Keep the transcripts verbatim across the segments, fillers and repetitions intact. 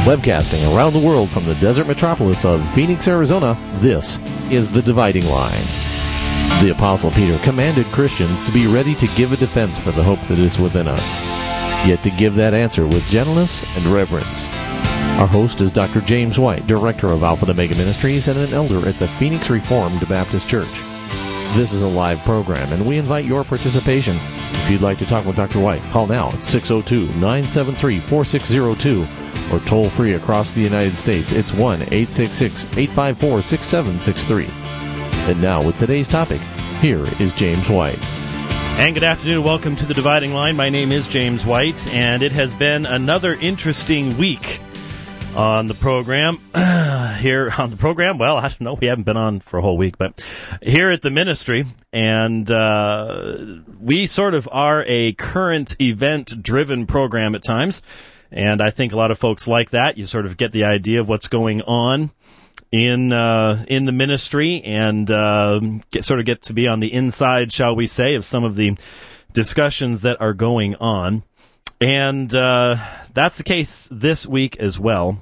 Webcasting around the world from the desert metropolis of Phoenix, Arizona, this is The Dividing Line. The Apostle Peter commanded Christians to be ready to give a defense for the hope that is within us, yet to give that answer with gentleness and reverence. Our host is Doctor James White, Director of Alpha and Omega Ministries and an elder at the Phoenix Reformed Baptist Church. This is a live program, and we invite your participation. If you'd like to talk with Doctor White, call now at six oh two, nine seven three, four six oh two or toll free across the United States. It's one eight six six, eight five four, six seven six three. And now, with today's topic, here is James White. And good afternoon. Welcome to The Dividing Line. My name is James White, and it has been another interesting week on the program. Here on the program, well, I don't know. We haven't been on for a whole week, but here at the ministry, and uh, we sort of are a current event-driven program at times. And I think a lot of folks like that. You sort of get the idea of what's going on in uh, in the ministry and uh, get, sort of get to be on the inside, shall we say, of some of the discussions that are going on. And uh, that's the case this week as well.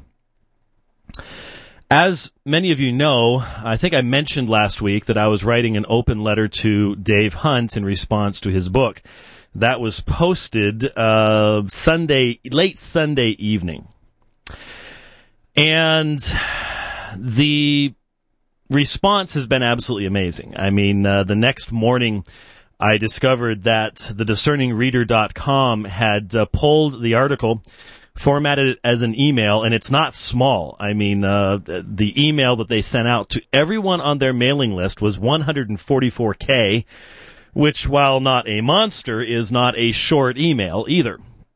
As many of you know, I think I mentioned last week that I was writing an open letter to Dave Hunt in response to his book. That was posted uh, Sunday, late Sunday evening. And the response has been absolutely amazing. I mean, uh, the next morning I discovered that the discerning reader dot com had uh, pulled the article, formatted it as an email, and it's not small. I mean, uh, the email that they sent out to everyone on their mailing list was one hundred forty-four K, which, while not a monster, is not a short email either.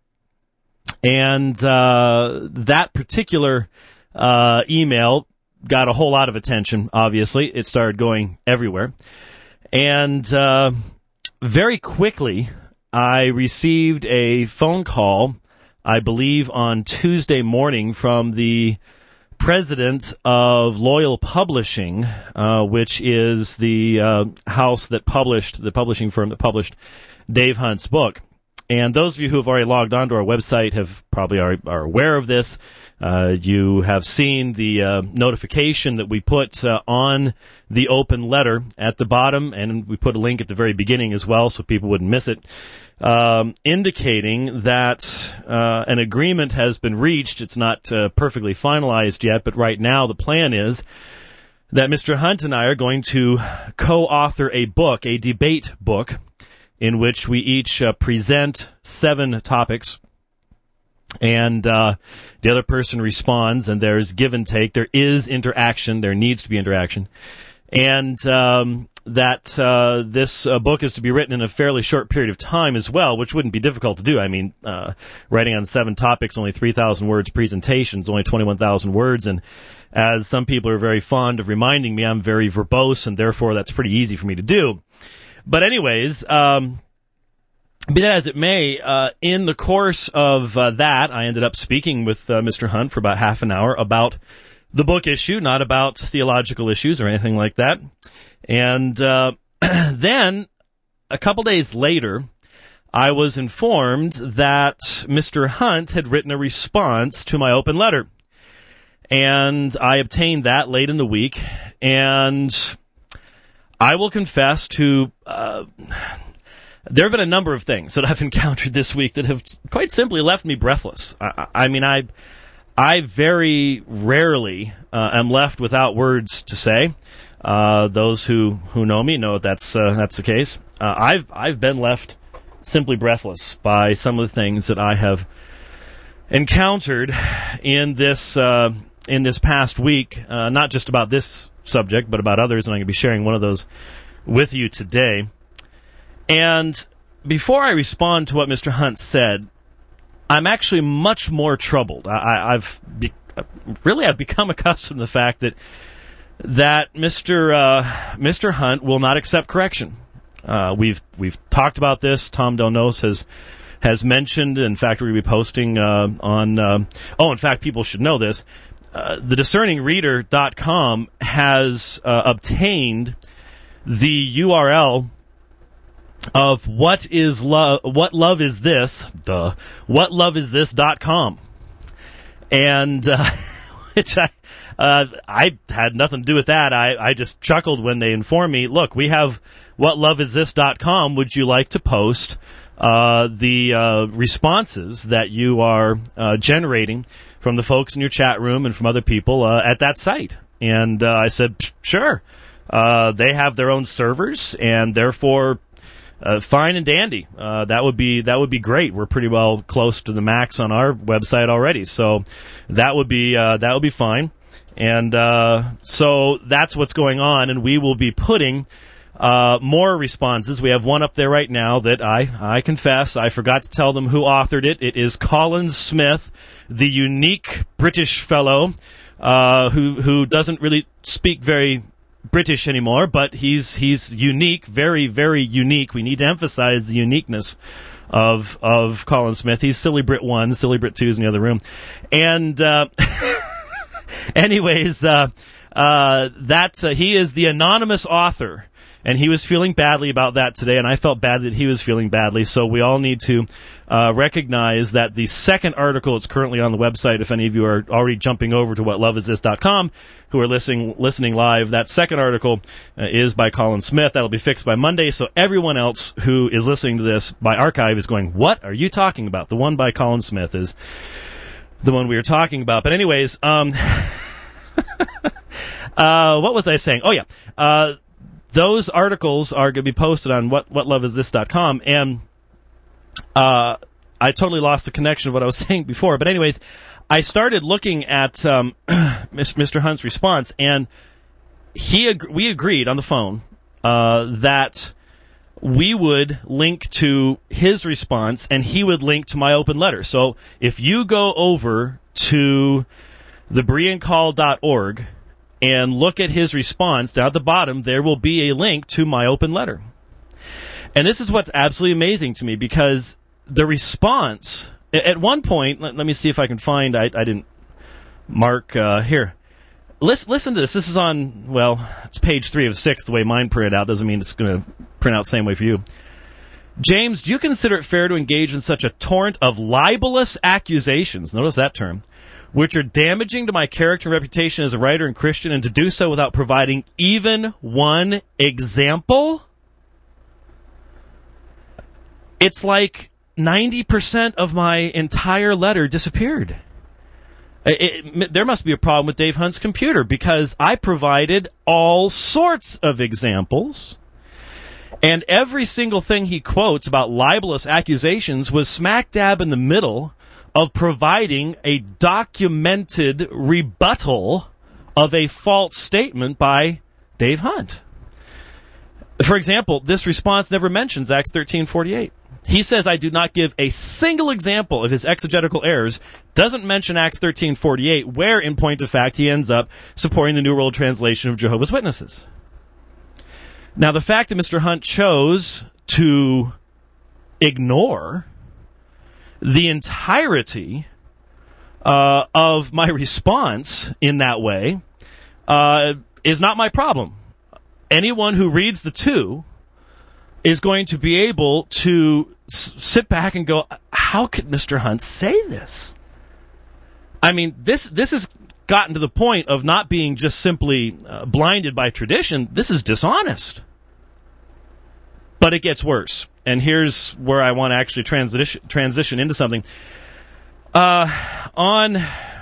And uh, that particular uh, email got a whole lot of attention, obviously. It started going everywhere. And uh, very quickly, I received a phone call, I believe on Tuesday morning, from the president of Loyal Publishing, uh, which is the uh, house that published, the publishing firm that published Dave Hunt's book. And those of you who have already logged onto our website have probably are, are aware of this. Uh, you have seen the uh, notification that we put uh, on the open letter at the bottom, and we put a link at the very beginning as well so people wouldn't miss it, um, indicating that uh, an agreement has been reached. It's not uh, perfectly finalized yet, but right now the plan is that Mister Hunt and I are going to co-author a book, a debate book, in which we each uh, present seven topics. And uh, the other person responds, and there's give and take. There is interaction. There needs to be interaction. And um, that uh, this uh, book is to be written in a fairly short period of time as well, which wouldn't be difficult to do. I mean, uh, writing on seven topics, only three thousand words, presentations, only twenty-one thousand words. And as some people are very fond of reminding me, I'm very verbose, and therefore that's pretty easy for me to do. But anyways, um be that as it may, uh, in the course of uh, that, I ended up speaking with uh, Mister Hunt for about half an hour about the book issue, not about theological issues or anything like that. And uh, then, a couple days later, I was informed that Mister Hunt had written a response to my open letter. And I obtained that late in the week, and I will confess to... Uh, There have been a number of things that I've encountered this week that have quite simply left me breathless. I, I mean, I I very rarely uh, am left without words to say. Uh, those who, who know me know that's uh, that's the case. Uh, I've I've been left simply breathless by some of the things that I have encountered in this uh, in this past week. Uh, not just about this subject, but about others, and I'm going to be sharing one of those with you today. And before I respond to what Mister Hunt said, I'm actually much more troubled. I, I've be, really I've become accustomed to the fact that that Mister Uh, Mister Hunt will not accept correction. Uh, we've we've talked about this. Tom Donos has has mentioned. In fact, we're going to be posting uh, on. Uh, oh, in fact, people should know this. Uh, the discerning reader dot com has uh, obtained the U R L of what is love, what love is this, duh, what love is this dot com. And, uh, which I, uh, I had nothing to do with that. I, I just chuckled when they informed me, look, we have what love is this dot com. Would you like to post uh, the uh, responses that you are uh, generating from the folks in your chat room and from other people uh, at that site? And uh, I said, sure. Uh, they have their own servers, and therefore, uh, fine and dandy. Uh, that would be that would be great. We're pretty well close to the max on our website already, so that would be uh, that would be fine. And uh, so that's what's going on, and we will be putting uh, more responses. We have one up there right now that I, I confess, I forgot to tell them who authored it. It is Colin Smith, the unique British fellow uh, who who doesn't really speak very British anymore, but he's he's unique, very, very unique. We need to emphasize the uniqueness of of Colin Smith. He's Silly Brit one, Silly Brit two is in the other room. And... Uh, Anyways, uh, uh, that uh, he is the anonymous author, and he was feeling badly about that today, and I felt bad that he was feeling badly. So we all need to uh, recognize that the second article is currently on the website. If any of you are already jumping over to what love is this dot com, who are listening listening live, that second article uh, is by Colin Smith. That'll be fixed by Monday. So everyone else who is listening to this by archive is going, "What are you talking about?" The one by Colin Smith is the one we were talking about. But anyways, um, uh, what was I saying? Oh, yeah. Uh, those articles are going to be posted on what, what love is this dot com, and uh, I totally lost the connection of what I was saying before. But anyways, I started looking at um, Mister Hunt's response, and he ag- we agreed on the phone uh, that we would link to his response, and he would link to my open letter. So if you go over to the Berean Call dot org and look at his response, down at the bottom, there will be a link to my open letter. And this is what's absolutely amazing to me, because the response, at one point, let, let me see if I can find, I, I didn't mark uh, here. Listen, listen to this. This is on, well, it's page three of six, the way mine printed out. Doesn't mean it's going to print out the same way for you. James, do you consider it fair to engage in such a torrent of libelous accusations, notice that term, which are damaging to my character and reputation as a writer and Christian, and to do so without providing even one example? It's like ninety percent of my entire letter disappeared. It, it, there must be a problem with Dave Hunt's computer, because I provided all sorts of examples, and every single thing he quotes about libelous accusations was smack dab in the middle of providing a documented rebuttal of a false statement by Dave Hunt. For example, this response never mentions Acts thirteen forty-eight. He says, I do not give a single example of his exegetical errors, doesn't mention Acts thirteen forty-eight, where, in point of fact, he ends up supporting the New World Translation of Jehovah's Witnesses. Now, the fact that Mister Hunt chose to ignore the entirety uh, of my response in that way uh, is not my problem. Anyone who reads the two is going to be able to s- sit back and go, how could Mister Hunt say this? I mean, this this has gotten to the point of not being just simply uh, blinded by tradition. This is dishonest. But it gets worse. And here's where I want to actually transition transition into something. Uh, on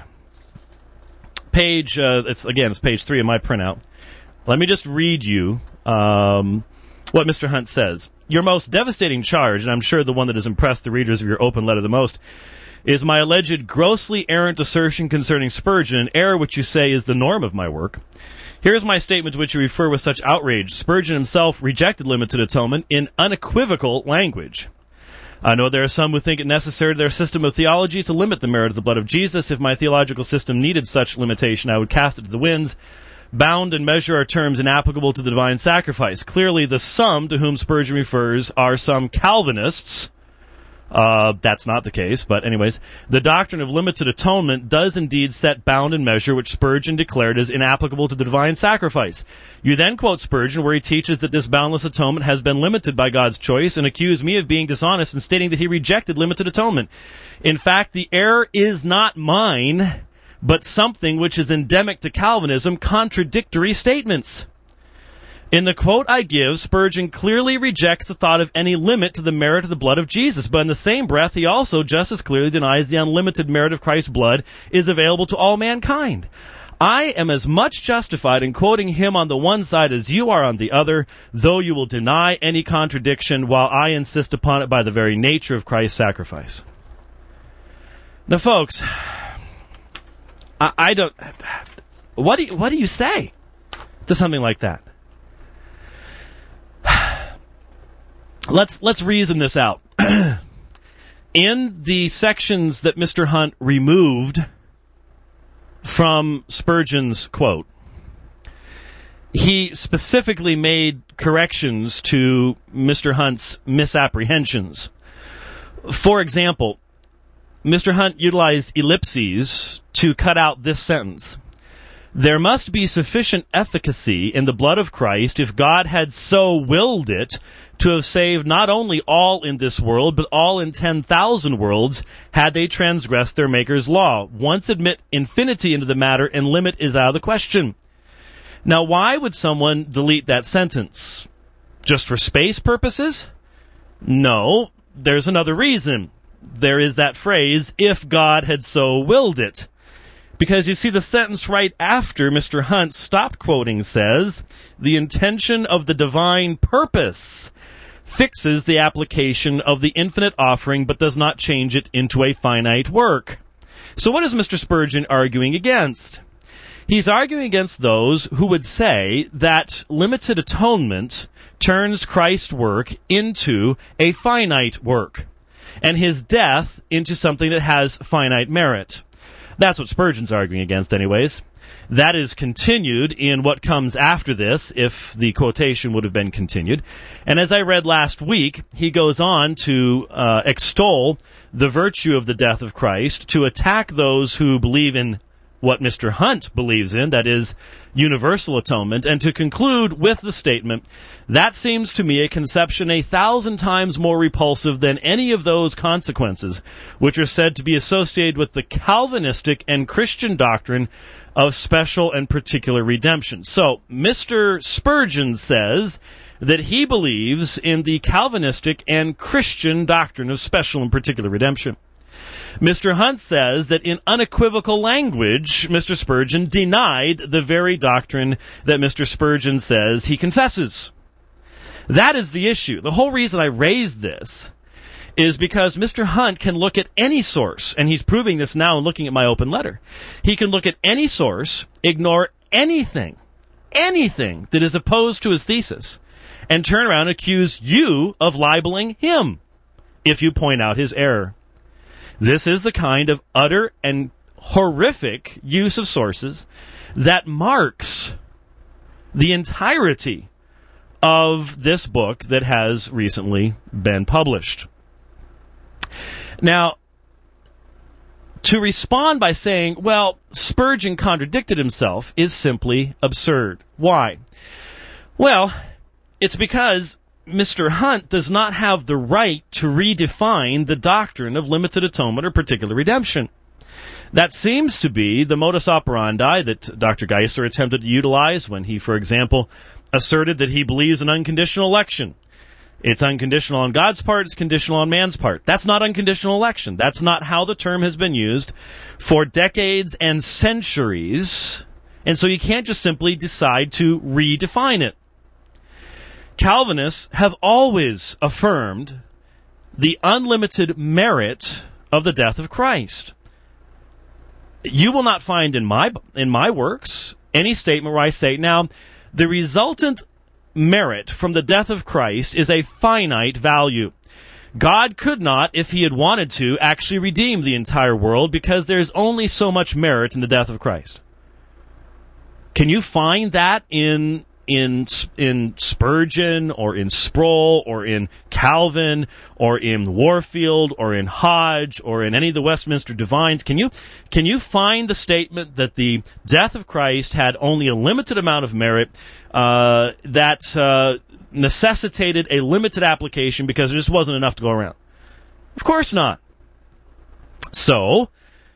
page, uh, it's again, it's page three of my printout. Let me just read you um, what Mister Hunt says. Your most devastating charge, and I'm sure the one that has impressed the readers of your open letter the most, is my alleged grossly errant assertion concerning Spurgeon, an error which you say is the norm of my work. Here's my statement to which you refer with such outrage. Spurgeon himself rejected limited atonement in unequivocal language. I know there are some who think it necessary to their system of theology to limit the merit of the blood of Jesus. If my theological system needed such limitation, I would cast it to the winds. Bound and measure are terms inapplicable to the divine sacrifice. Clearly, the some to whom Spurgeon refers are some Calvinists, Uh, that's not the case, but anyways, the doctrine of limited atonement does indeed set bound and measure which Spurgeon declared as inapplicable to the divine sacrifice. You then quote Spurgeon where he teaches that this boundless atonement has been limited by God's choice and accuse me of being dishonest in stating that he rejected limited atonement. In fact, the error is not mine, but something which is endemic to Calvinism, contradictory statements. In the quote I give, Spurgeon clearly rejects the thought of any limit to the merit of the blood of Jesus, but in the same breath he also just as clearly denies the unlimited merit of Christ's blood is available to all mankind. I am as much justified in quoting him on the one side as you are on the other, though you will deny any contradiction while I insist upon it by the very nature of Christ's sacrifice. Now, folks, I, I don't... What do you, what do you say to something like that? Let's let's reason this out. In the sections that Mister Hunt removed from Spurgeon's quote, he specifically made corrections to Mister Hunt's misapprehensions. For example, Mister Hunt utilized ellipses to cut out this sentence. There must be sufficient efficacy in the blood of Christ if God had so willed it to have saved not only all in this world, but all in ten thousand worlds, had they transgressed their Maker's law. Once admit infinity into the matter, and limit is out of the question. Now, why would someone delete that sentence? Just for space purposes? No, there's another reason. There is that phrase, if God had so willed it. Because you see, the sentence right after Mister Hunt stopped quoting says, the intention of the divine purpose fixes the application of the infinite offering but does not change it into a finite work. So what is Mister Spurgeon arguing against? He's arguing against those who would say that limited atonement turns Christ's work into a finite work, and his death into something that has finite merit. That's what Spurgeon's arguing against anyways. That is continued in what comes after this, if the quotation would have been continued. And as I read last week, he goes on to uh, extol the virtue of the death of Christ, to attack those who believe in what Mister Hunt believes in, that is, universal atonement, and to conclude with the statement, that seems to me a conception a thousand times more repulsive than any of those consequences which are said to be associated with the Calvinistic and Christian doctrine of special and particular redemption. So, Mister Spurgeon says that he believes in the Calvinistic and Christian doctrine of special and particular redemption. Mister Hunt says that in unequivocal language, Mister Spurgeon denied the very doctrine that Mister Spurgeon says he confesses. That is the issue. The whole reason I raised this is because Mister Hunt can look at any source, and he's proving this now in looking at my open letter. He can look at any source, ignore anything, anything that is opposed to his thesis, and turn around and accuse you of libeling him if you point out his error. This is the kind of utter and horrific use of sources that marks the entirety of this book that has recently been published. Now, to respond by saying, well, Spurgeon contradicted himself is simply absurd. Why? Well, it's because Mister Hunt does not have the right to redefine the doctrine of limited atonement or particular redemption. That seems to be the modus operandi that Doctor Geisler attempted to utilize when he, for example, asserted that he believes in unconditional election. It's unconditional on God's part, it's conditional on man's part. That's not unconditional election. That's not how the term has been used for decades and centuries, and so you can't just simply decide to redefine it. Calvinists have always affirmed the unlimited merit of the death of Christ. You will not find in my in my works any statement where I say, now, the resultant merit from the death of Christ is a finite value. God could not, if he had wanted to, actually redeem the entire world because there's only so much merit in the death of Christ. Can you find that in in in Spurgeon or in Sproul or in Calvin or in Warfield or in Hodge or in any of the Westminster Divines, can you can you find the statement that the death of Christ had only a limited amount of merit uh, that uh, necessitated a limited application because there just wasn't enough to go around? Of course not. So,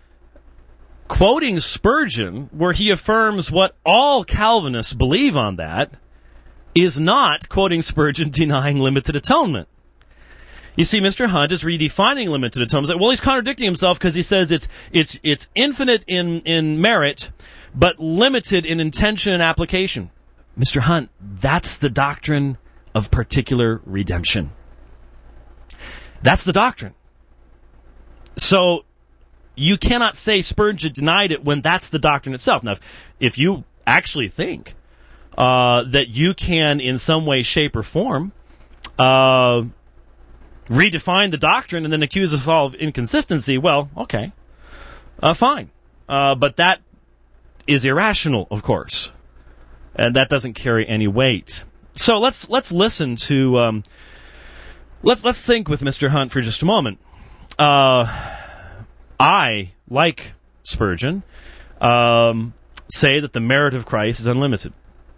quoting Spurgeon, where he affirms what all Calvinists believe on that, is not quoting Spurgeon denying limited atonement. You see, Mister Hunt is redefining limited atonement. Well, he's contradicting himself because he says it's it's it's infinite in, in merit, but limited in intention and application. Mister Hunt, that's the doctrine of particular redemption. That's the doctrine. So, you cannot say Spurgeon denied it when that's the doctrine itself. Now, if you actually think uh, that you can, in some way, shape, or form, uh, redefine the doctrine and then accuse us all of inconsistency, well, okay, uh, fine. Uh, but that is irrational, of course, and that doesn't carry any weight. So let's let's listen to um, let's let's think with Mister Hunt for just a moment. Uh, I, like Spurgeon, um, say that the merit of Christ is unlimited.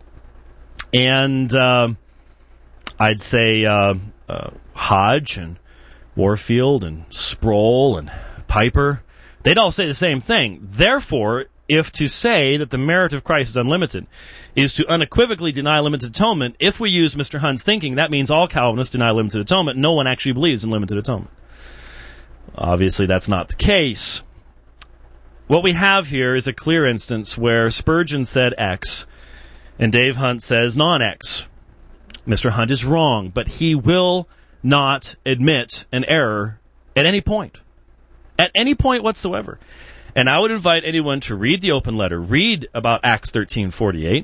And uh, I'd say uh, uh, Hodge and Warfield and Sproul and Piper, they'd all say the same thing. Therefore, if to say that the merit of Christ is unlimited is to unequivocally deny limited atonement, if we use Mister Hunt's thinking, that means all Calvinists deny limited atonement. No one actually believes in limited atonement. Obviously, that's not the case. What we have here is a clear instance where Spurgeon said X, and Dave Hunt says non-X. Mister Hunt is wrong, but he will not admit an error at any point. At any point whatsoever. And I would invite anyone to read the open letter, read about Acts thirteen forty-eight,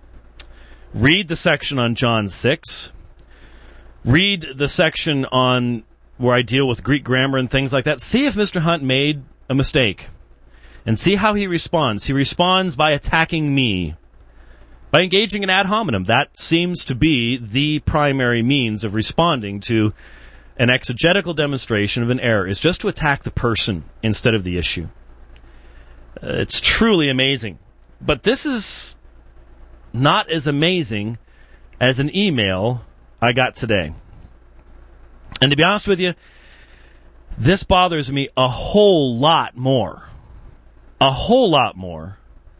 read the section on John six, read the section on where I deal with Greek grammar and things like that. See if Mister Hunt made a mistake. And see how he responds. He responds by attacking me. By engaging in ad hominem. That seems to be the primary means of responding to an exegetical demonstration of an error, is just to attack the person instead of the issue. Uh, it's truly amazing. But this is not as amazing as an email I got today. And to be honest with you, this bothers me a whole lot more, a whole lot more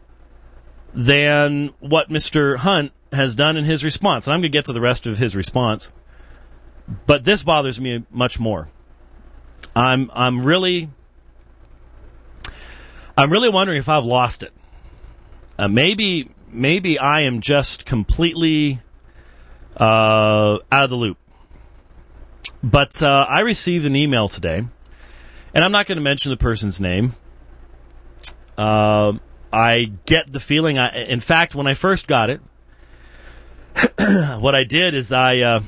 than what Mister Hunt has done in his response. And I'm going to get to the rest of his response, but this bothers me much more. I'm I'm really I'm really wondering if I've lost it. Uh, maybe maybe I am just completely uh, out of the loop. But uh, I received an email today, and I'm not going to mention the person's name. Uh, I get the feeling, I, in fact, when I first got it, what I did is I uh,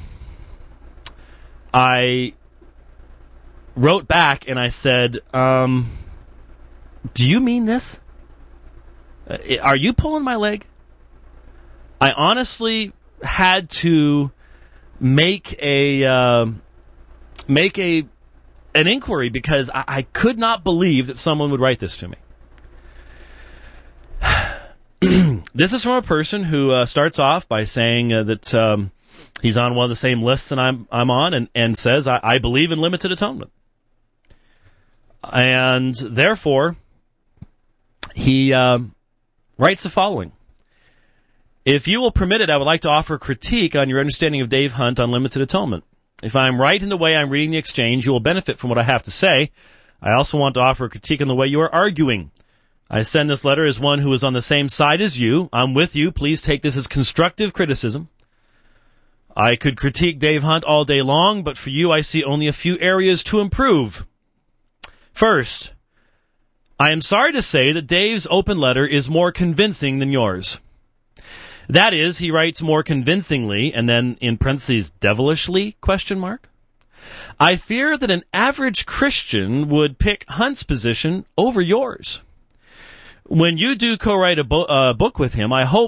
I wrote back and I said, um, do you mean this? Uh, are you pulling my leg? I honestly had to make a... Uh, make a an inquiry because I, I could not believe that someone would write this to me. This is from a person who uh, starts off by saying uh, that um, he's on one of the same lists that I'm I'm on, and, and says, I, I believe in limited atonement. And therefore, he uh, writes the following. If you will permit it, I would like to offer a critique on your understanding of Dave Hunt on limited atonement. If I'm right in the way I'm reading the exchange, you will benefit from what I have to say. I also want to offer a critique on the way you are arguing. I send this letter as one who is on the same side as you. I'm with you. Please take this as constructive criticism. I could critique Dave Hunt all day long, but for you I see only a few areas to improve. First, I am sorry to say that Dave's open letter is more convincing than yours. That is, he writes more convincingly, and then in parentheses, devilishly, question mark. I fear that an average Christian would pick Hunt's position over yours. When you do co-write a bo- uh, book with him, I hope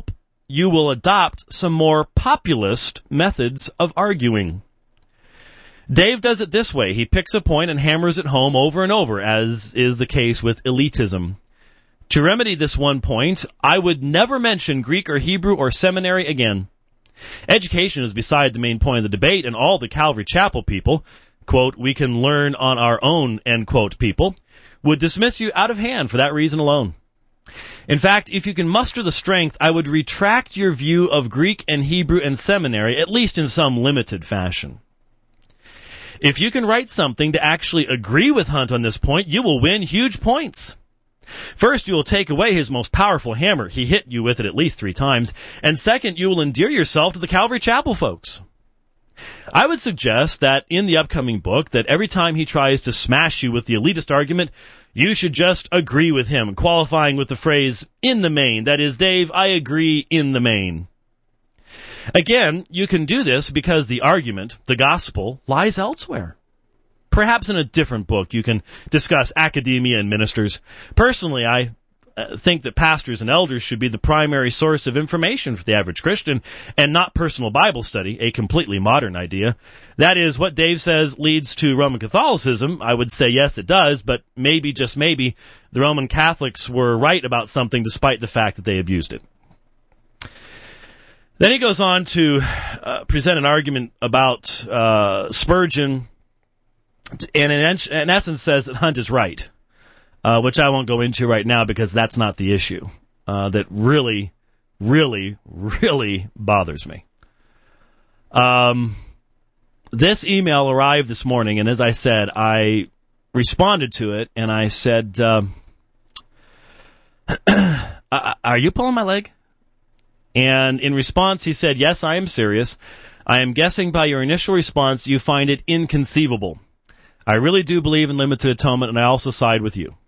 you will adopt some more populist methods of arguing. Dave does it this way. He picks a point and hammers it home over and over, as is the case with elitism. To remedy this one point, I would never mention Greek or Hebrew or seminary again. Education is beside the main point of the debate, and all the Calvary Chapel people, quote, we can learn on our own, end quote, people, would dismiss you out of hand for that reason alone. In fact, if you can muster the strength, I would retract your view of Greek and Hebrew and seminary, at least in some limited fashion. If you can write something to actually agree with Hunt on this point, you will win huge points. First, you will take away his most powerful hammer. He hit you with it at least three times. And second, you will endear yourself to the Calvary Chapel folks. I would suggest that in the upcoming book, that every time he tries to smash you with the elitist argument, you should just agree with him, qualifying with the phrase, in the main. That is, Dave, I agree in the main. Again, you can do this because the argument, the gospel, lies elsewhere. Perhaps in a different book you can discuss academia and ministers. Personally, I uh, think that pastors and elders should be the primary source of information for the average Christian, and not personal Bible study, a completely modern idea. That is, what Dave says leads to Roman Catholicism. I would say yes, it does, but maybe, just maybe, the Roman Catholics were right about something despite the fact that they abused it. Then he goes on to uh, present an argument about uh, Spurgeon, and in, in essence says that Hunt is right, uh, which I won't go into right now because that's not the issue. Uh, that really, really, really bothers me. Um, this email arrived this morning, and as I said, I responded to it, and I said, uh, are you pulling my leg? And in response, he said, yes, I am serious. I am guessing by your initial response you find it inconceivable. I really do believe in limited atonement, and I also side with you.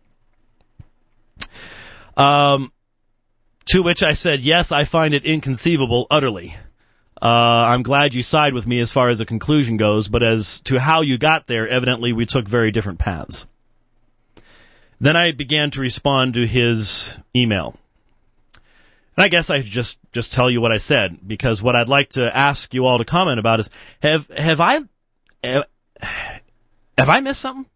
Um, to which I said, yes, I find it inconceivable utterly. Uh, I'm glad you side with me as far as the conclusion goes, but as to how you got there, evidently we took very different paths. Then I began to respond to his email. And I guess I should just, just tell you what I said, because what I'd like to ask you all to comment about is, have, have I, have, have I missed something?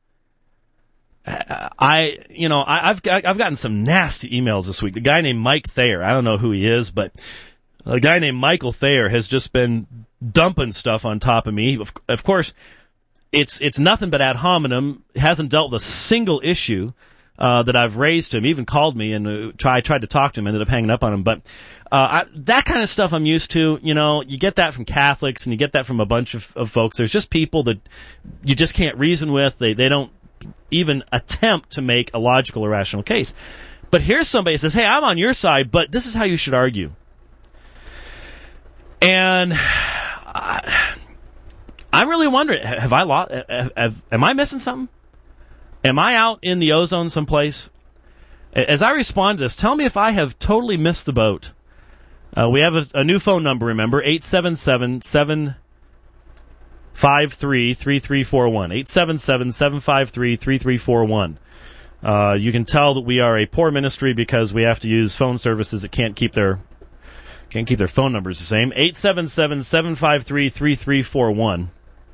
I, you know, I, I've got, I've gotten some nasty emails this week. The guy named Mike Thayer, I don't know who he is, but a guy named Michael Thayer has just been dumping stuff on top of me. Of, of course, it's, it's nothing but ad hominem. Hasn't dealt with a single issue Uh, that I've raised to him, even called me and uh, try, tried to talk to him, ended up hanging up on him. But uh, I, that kind of stuff I'm used to. You know, you get that from Catholics and you get that from a bunch of, of folks. There's just people that you just can't reason with. They they don't even attempt to make a logical or rational case. But here's somebody who says, hey, I'm on your side, but this is how you should argue. And I, I'm really wondering, have I lost, have, have, am I missing something? Am I out in the ozone someplace? As I respond to this, tell me if I have totally missed the boat. Uh, we have a, a new phone number, remember, eight seven seven, seven five three, three three four one. eight seven seven, seven five three, three three four one. Uh, you can tell that we are a poor ministry because we have to use phone services that can't keep their can't keep their phone numbers the same. eight seven seven, seven five three, three three four one.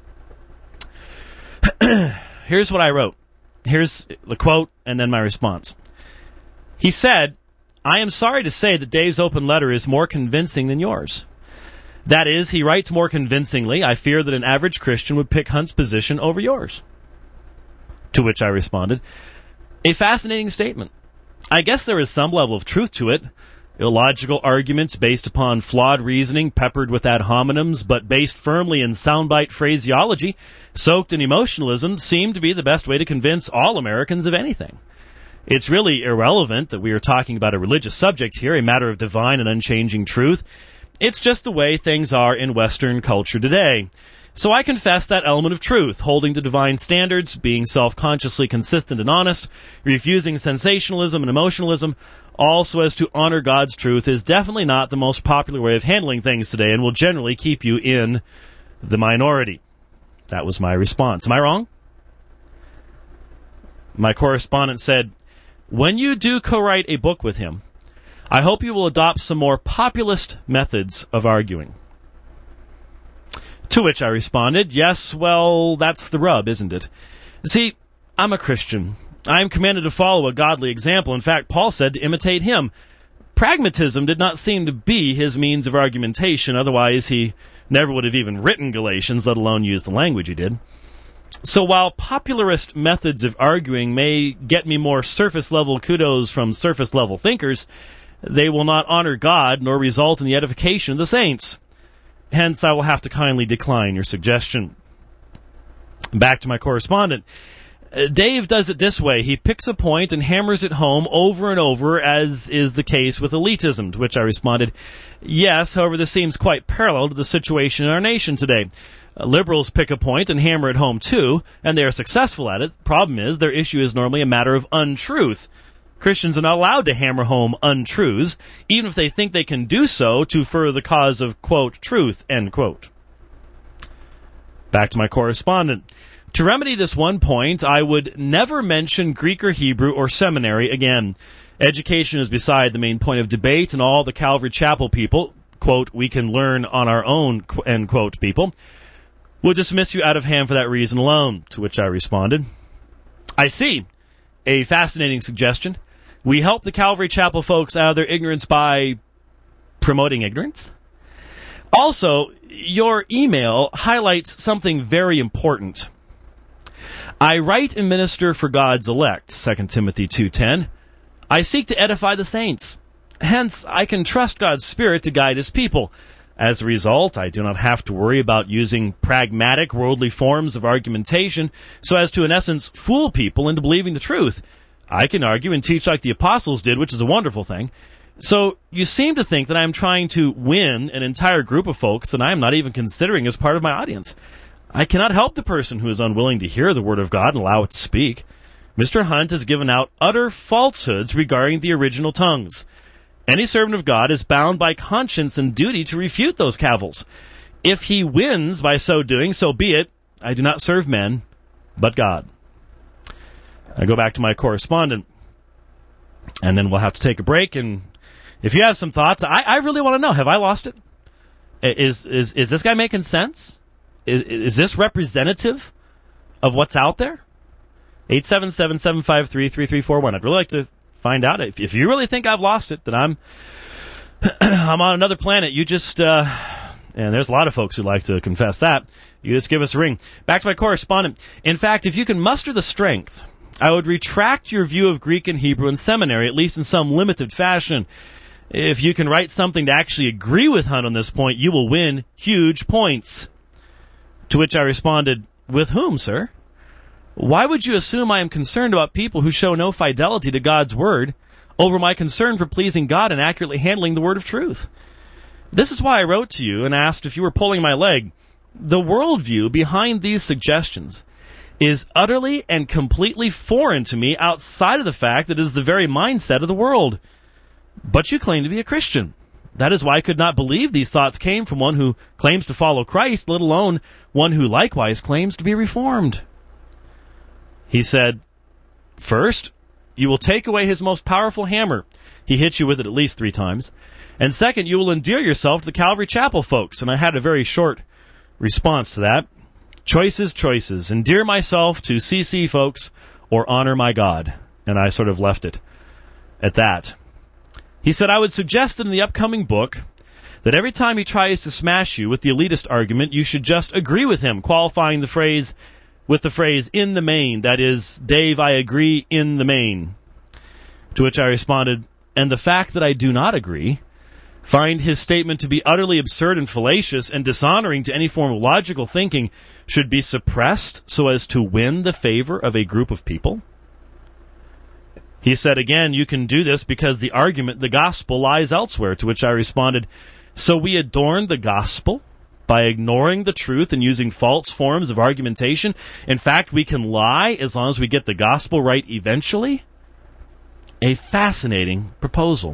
Here's what I wrote. Here's the quote and then my response. He said, I am sorry to say that Dave's open letter is more convincing than yours. That is, he writes more convincingly. I fear that an average Christian would pick Hunt's position over yours. To which I responded, a fascinating statement. I guess there is some level of truth to it. Illogical arguments based upon flawed reasoning, peppered with ad hominems, but based firmly in soundbite phraseology, soaked in emotionalism, seem to be the best way to convince all Americans of anything. It's really irrelevant that we are talking about a religious subject here, a matter of divine and unchanging truth. It's just the way things are in Western culture today. So I confess that element of truth, holding to divine standards, being self-consciously consistent and honest, refusing sensationalism and emotionalism, all so as to honor God's truth, is definitely not the most popular way of handling things today and will generally keep you in the minority. That was my response. Am I wrong? My correspondent said, when you do co-write a book with him, I hope you will adopt some more populist methods of arguing. To which I responded, yes, well, that's the rub, isn't it? See, I'm a Christian. I am commanded to follow a godly example. In fact, Paul said to imitate him. Pragmatism did not seem to be his means of argumentation, otherwise he never would have even written Galatians, let alone used the language he did. So while popularist methods of arguing may get me more surface-level kudos from surface-level thinkers, they will not honor God nor result in the edification of the saints. Hence, I will have to kindly decline your suggestion. Back to my correspondent. Uh, Dave does it this way. He picks a point and hammers it home over and over, as is the case with elitism, to which I responded, yes, however, this seems quite parallel to the situation in our nation today. Uh, liberals pick a point and hammer it home too, and they are successful at it. Problem is, their issue is normally a matter of untruth. Christians are not allowed to hammer home untruths, even if they think they can do so to further the cause of, quote, truth, end quote. Back to my correspondent. To remedy this one point, I would never mention Greek or Hebrew or seminary again. Education is beside the main point of debate, and all the Calvary Chapel people, quote, we can learn on our own, end quote, people, will dismiss you out of hand for that reason alone, to which I responded, I see. A fascinating suggestion. We help the Calvary Chapel folks out of their ignorance by promoting ignorance. Also, your email highlights something very important. I write and minister for God's elect, Second Timothy two ten. I seek to edify the saints. Hence, I can trust God's Spirit to guide His people. As a result, I do not have to worry about using pragmatic, worldly forms of argumentation so as to, in essence, fool people into believing the truth. I can argue and teach like the apostles did, which is a wonderful thing. So you seem to think that I am trying to win an entire group of folks that I am not even considering as part of my audience. I cannot help the person who is unwilling to hear the Word of God and allow it to speak. Mister Hunt has given out utter falsehoods regarding the original tongues. Any servant of God is bound by conscience and duty to refute those cavils. If he wins by so doing, so be it. I do not serve men, but God. I go back to my correspondent, and then we'll have to take a break. And if you have some thoughts, I, I really want to know, have I lost it? Is is is this guy making sense? Is, is this representative of what's out there? eight seven seven, seven five three, three three four one. I'd really like to find out. If, if you really think I've lost it, then I'm I'm on another planet. You just, uh, and there's a lot of folks who like to confess that. You just give us a ring. Back to my correspondent. In fact, if you can muster the strength, I would retract your view of Greek and Hebrew in seminary, at least in some limited fashion. If you can write something to actually agree with Hunt on this point, you will win huge points. To which I responded, with whom, sir? Why would you assume I am concerned about people who show no fidelity to God's Word over my concern for pleasing God and accurately handling the Word of truth? This is why I wrote to you and asked if you were pulling my leg. The worldview behind these suggestions is utterly and completely foreign to me outside of the fact that it is the very mindset of the world. But you claim to be a Christian. That is why I could not believe these thoughts came from one who claims to follow Christ, let alone one who likewise claims to be reformed. He said, first, you will take away his most powerful hammer. He hits you with it at least three times. And second, you will endear yourself to the Calvary Chapel folks. And I had a very short response to that. Choices, choices. Endear myself to C C folks or honor my God. And I sort of left it at that. He said, I would suggest that in the upcoming book that every time he tries to smash you with the elitist argument, you should just agree with him, qualifying the phrase with the phrase, in the main. That is, Dave, I agree in the main. To which I responded, and the fact that I do not agree, find his statement to be utterly absurd and fallacious and dishonoring to any form of logical thinking, should be suppressed so as to win the favor of a group of people? He said again, you can do this because the argument, the gospel, lies elsewhere. To which I responded, so we adorn the gospel by ignoring the truth and using false forms of argumentation? In fact, we can lie as long as we get the gospel right eventually? A fascinating proposal.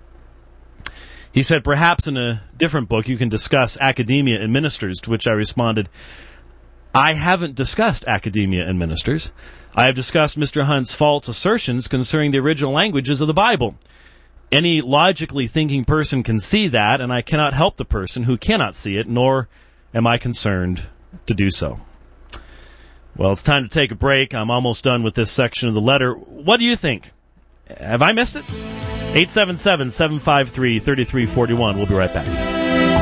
He said, perhaps in a different book you can discuss academia and ministers, to which I responded, I haven't discussed academia and ministers. I have discussed Mister Hunt's false assertions concerning the original languages of the Bible. any logically thinking person can see that, and I cannot help the person who cannot see it, nor am I concerned to do so. Well, it's time to take a break. I'm almost done with this section of the letter. What do you think? Have I missed it? eight seven seven, seven five three, three three four one. We'll be right back.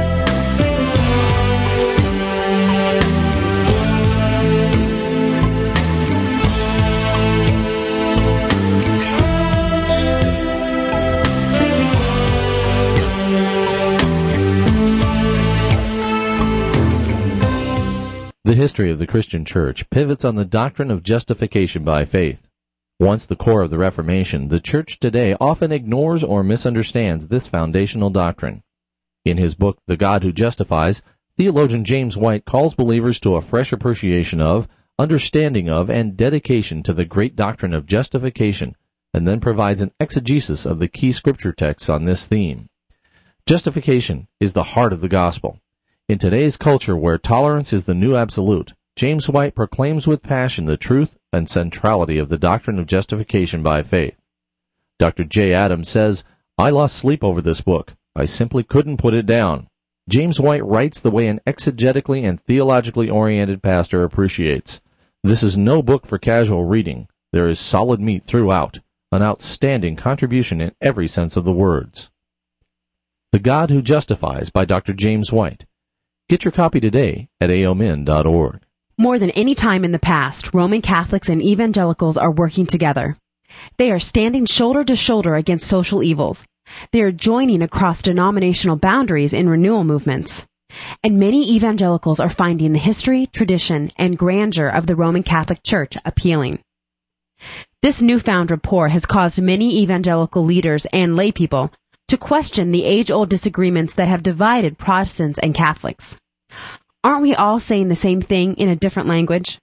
The history of the Christian Church pivots on the doctrine of justification by faith. Once the core of the Reformation, the Church today often ignores or misunderstands this foundational doctrine. In his book, The God Who Justifies, theologian James White calls believers to a fresh appreciation of, understanding of, and dedication to the great doctrine of justification, and then provides an exegesis of the key scripture texts on this theme. Justification is the heart of the gospel. In today's culture where tolerance is the new absolute, James White proclaims with passion the truth and centrality of the doctrine of justification by faith. Doctor J. Adams says, "I lost sleep over this book. I simply couldn't put it down." James White writes the way an exegetically and theologically oriented pastor appreciates. This is no book for casual reading. There is solid meat throughout, an outstanding contribution in every sense of the words. The God Who Justifies by Doctor James White. Get your copy today at a o min dot org. More than any time in the past, Roman Catholics and evangelicals are working together. They are standing shoulder to shoulder against social evils. They are joining across denominational boundaries in renewal movements. And many evangelicals are finding the history, tradition, and grandeur of the Roman Catholic Church appealing. This newfound rapport has caused many evangelical leaders and laypeople to question the age-old disagreements that have divided Protestants and Catholics. Aren't we all saying the same thing in a different language?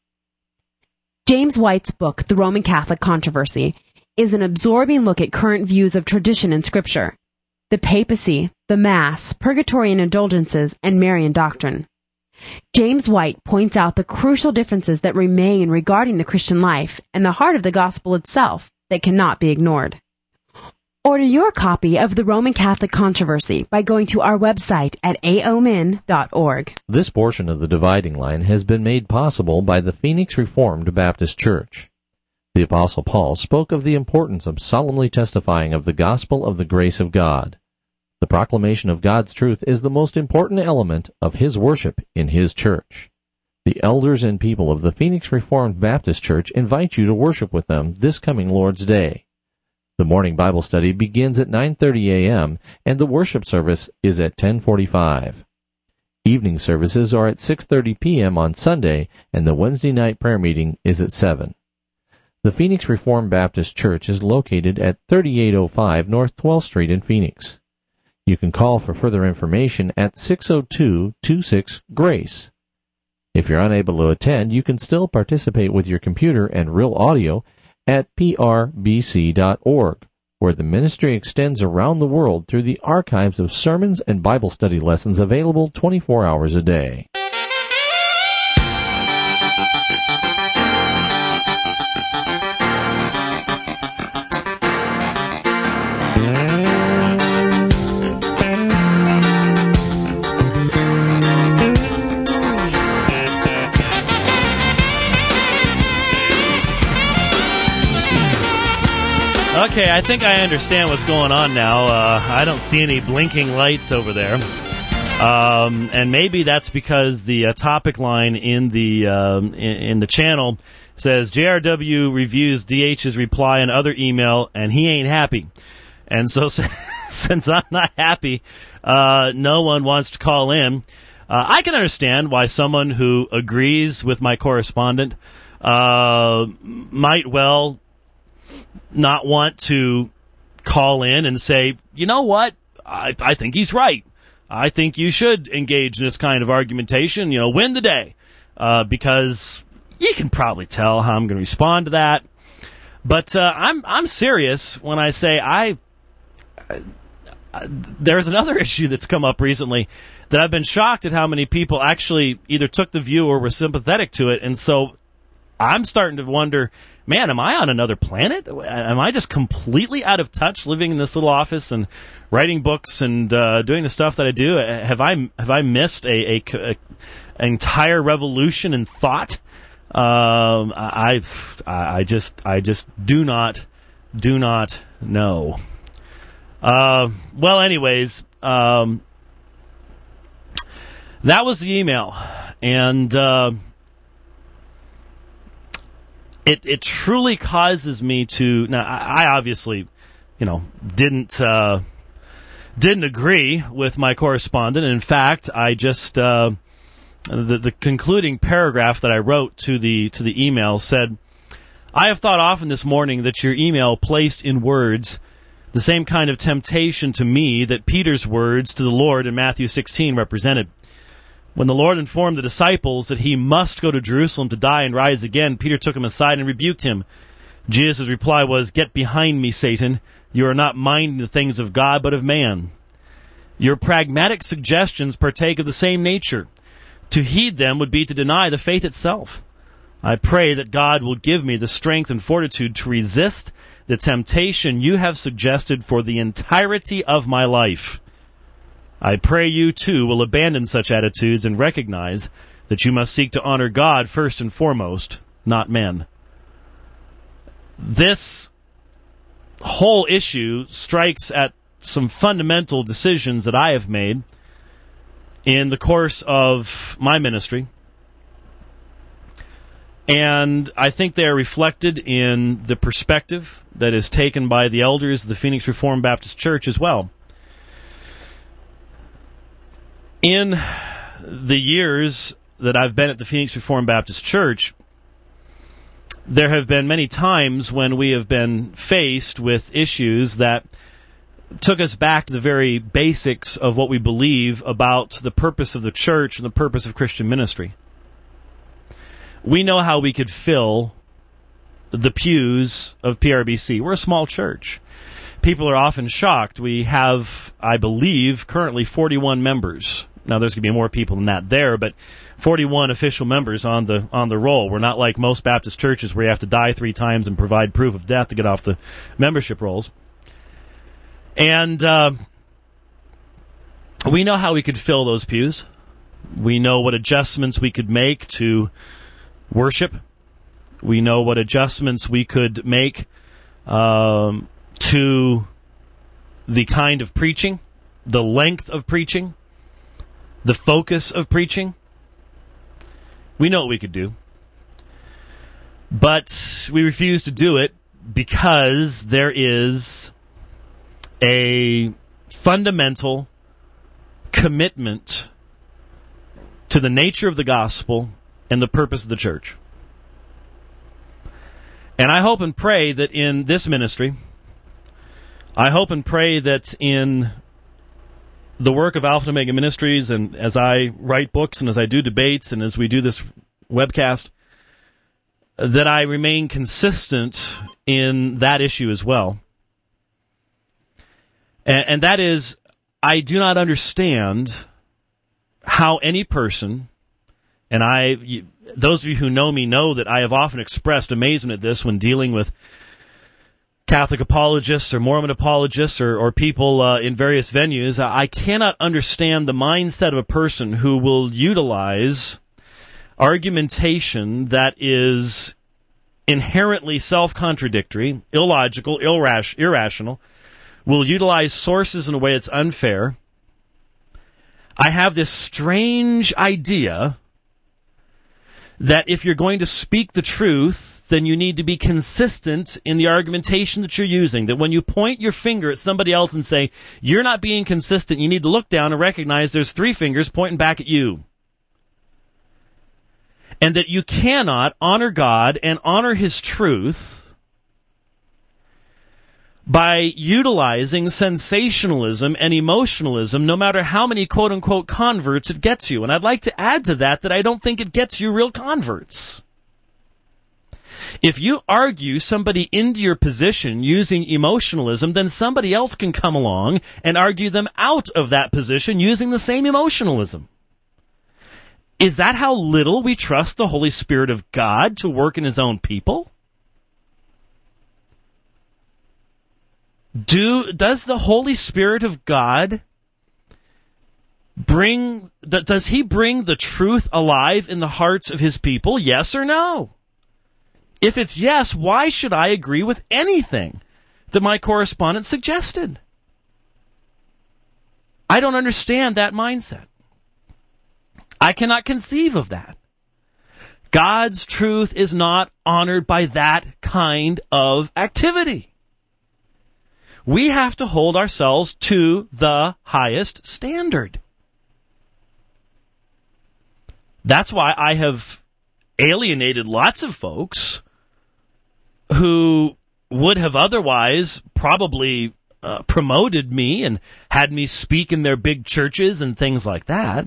James White's book, The Roman Catholic Controversy, is an absorbing look at current views of tradition and Scripture, the papacy, the Mass, purgatory and indulgences, and Marian doctrine. James White points out the crucial differences that remain regarding the Christian life and the heart of the gospel itself that cannot be ignored. Order your copy of The Roman Catholic Controversy by going to our website at a o min dot org. This portion of the Dividing Line has been made possible by the Phoenix Reformed Baptist Church. The Apostle Paul spoke of the importance of solemnly testifying of the gospel of the grace of God. The proclamation of God's truth is the most important element of his worship in his church. The elders and people of the Phoenix Reformed Baptist Church invite you to worship with them this coming Lord's Day. The morning Bible study begins at nine thirty a.m. and the worship service is at ten forty-five. Evening services are at six thirty p.m. on Sunday, and the Wednesday night prayer meeting is at seven. The Phoenix Reformed Baptist Church is located at thirty-eight oh five North twelfth Street in Phoenix. You can call for further information at six oh two, two six, GRACE. If you're unable to attend, you can still participate with your computer and real audio at p r b c dot org, where the ministry extends around the world through the archives of sermons and Bible study lessons available twenty-four hours a day. Okay, I think I understand what's going on now. Uh, I don't see any blinking lights over there. Um, and maybe that's because the uh, topic line in the um, in, in the channel says J R W reviews D H's reply and other email, and he ain't happy. And so since I'm not happy, uh, no one wants to call in. Uh, I can understand why someone who agrees with my correspondent uh, might well not want to call in and say, you know what, I, I think he's right. I think you should engage in this kind of argumentation, you know, win the day, uh, because you can probably tell how I'm going to respond to that. But uh, I'm I'm serious when I say I, I, I. There's another issue that's come up recently that I've been shocked at how many people actually either took the view or were sympathetic to it, and so I'm starting to wonder, man, am I on another planet? Am I just completely out of touch living in this little office and writing books and uh, doing the stuff that I do? Have I have I missed a, a, a an entire revolution in thought? Um, I I just I just do not do not know. Uh, well, anyways, um, that was the email, and uh, it it truly causes me to. Now, I, I obviously, you know, didn't uh, didn't agree with my correspondent. In fact, I just. Uh, The, the concluding paragraph that I wrote to the to the email said, I have thought often this morning that your email placed in words the same kind of temptation to me that Peter's words to the Lord in Matthew sixteen represented. When the Lord informed the disciples that he must go to Jerusalem to die and rise again, Peter took him aside and rebuked him. Jesus' reply was, "Get behind me, Satan. You are not minding the things of God, but of man." Your pragmatic suggestions partake of the same nature. To heed them would be to deny the faith itself. I pray that God will give me the strength and fortitude to resist the temptation you have suggested for the entirety of my life. I pray you, too, will abandon such attitudes and recognize that you must seek to honor God first and foremost, not men. This whole issue strikes at some fundamental decisions that I have made in the course of my ministry, and I think they are reflected in the perspective that is taken by the elders of the Phoenix Reformed Baptist Church as well. In the years that I've been at the Phoenix Reformed Baptist Church, there have been many times when we have been faced with issues that took us back to the very basics of what we believe about the purpose of the church and the purpose of Christian ministry. We know how we could fill the pews of P R B C. We're a small church. People are often shocked. We have, I believe, currently forty-one members. Now, there's going to be more people than that there, but forty-one official members on the on the roll. We're not like most Baptist churches where you have to die three times and provide proof of death to get off the membership rolls. And uh, we know how we could fill those pews. We know what adjustments we could make to worship. We know what adjustments we could make um, to the kind of preaching, the length of preaching, the focus of preaching. We know what we could do. But we refuse to do it because there is a fundamental commitment to the nature of the gospel and the purpose of the church. And I hope and pray that in this ministry, I hope and pray that in the work of Alpha and Omega Ministries, and as I write books and as I do debates and as we do this webcast, that I remain consistent in that issue as well. And that is, I do not understand how any person, and I, those of you who know me know that I have often expressed amazement at this when dealing with Catholic apologists or Mormon apologists or, or people uh, in various venues. I cannot understand the mindset of a person who will utilize argumentation that is inherently self-contradictory, illogical, irras- irrational, will utilize sources in a way that's unfair. I have this strange idea that if you're going to speak the truth, then you need to be consistent in the argumentation that you're using. That when you point your finger at somebody else and say, you're not being consistent, you need to look down and recognize there's three fingers pointing back at you. And that you cannot honor God and honor His truth by utilizing sensationalism and emotionalism, no matter how many quote-unquote converts it gets you. And I'd like to add to that that I don't think it gets you real converts. If you argue somebody into your position using emotionalism, then somebody else can come along and argue them out of that position using the same emotionalism. Is that how little we trust the Holy Spirit of God to work in His own people? Do does the Holy Spirit of God bring does He bring the truth alive in the hearts of His people? Yes or no? If it's yes, why should I agree with anything that my correspondent suggested? I don't understand that mindset. I cannot conceive of that. God's truth is not honored by that kind of activity. We have to hold ourselves to the highest standard. That's why I have alienated lots of folks who would have otherwise probably uh, promoted me and had me speak in their big churches and things like that.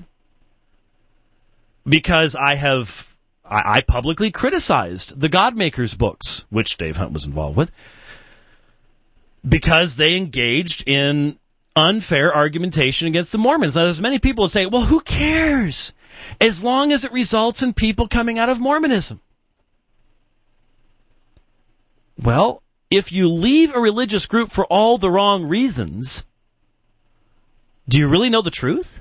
Because I have, I, I publicly criticized the Godmakers books, which Dave Hunt was involved with, because they engaged in unfair argumentation against the Mormons. Now, there's many people who say, well, who cares? As long as it results in people coming out of Mormonism. Well, if you leave a religious group for all the wrong reasons, do you really know the truth?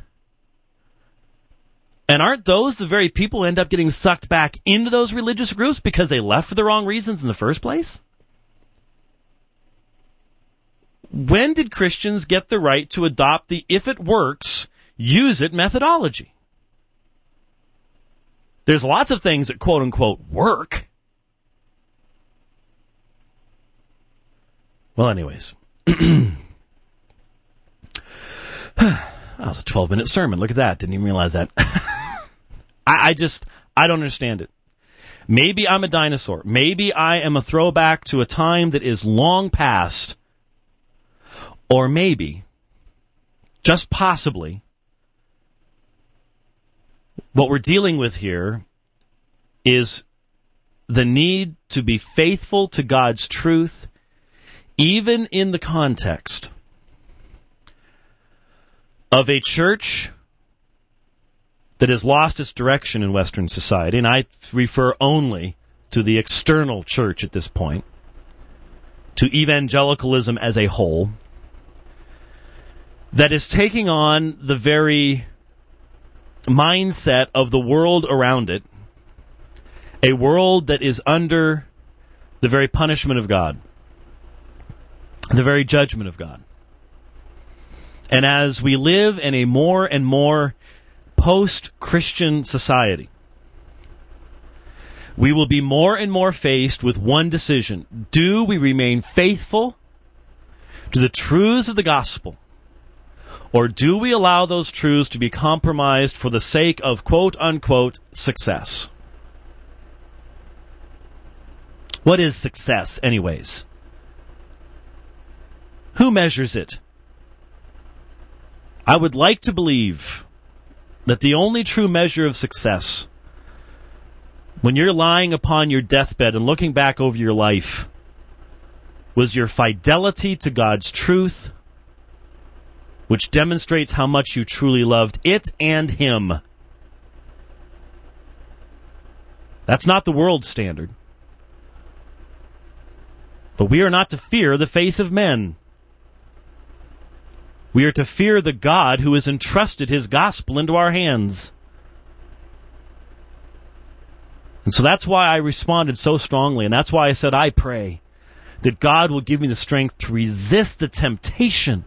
And aren't those the very people who end up getting sucked back into those religious groups because they left for the wrong reasons in the first place? When did Christians get the right to adopt the if it works, use it methodology? There's lots of things that quote-unquote work. Well, anyways. That was a twelve-minute sermon. Look at that. Didn't even realize that. I, I just, I don't understand it. Maybe I'm a dinosaur. Maybe I am a throwback to a time that is long past. Or maybe, just possibly, what we're dealing with here is the need to be faithful to God's truth, even in the context of a church that has lost its direction in Western society, and I refer only to the external church at this point, to evangelicalism as a whole, that is taking on the very mindset of the world around it, a world that is under the very punishment of God, the very judgment of God. And as we live in a more and more post-Christian society, we will be more and more faced with one decision. Do we remain faithful to the truths of the gospel? Or do we allow those truths to be compromised for the sake of quote-unquote success? What is success, anyways? Who measures it? I would like to believe that the only true measure of success, when you're lying upon your deathbed and looking back over your life, was your fidelity to God's truth, which demonstrates how much you truly loved it and Him. That's not the world's standard. But we are not to fear the face of men. We are to fear the God who has entrusted His gospel into our hands. And so that's why I responded so strongly, and that's why I said I pray that God will give me the strength to resist the temptation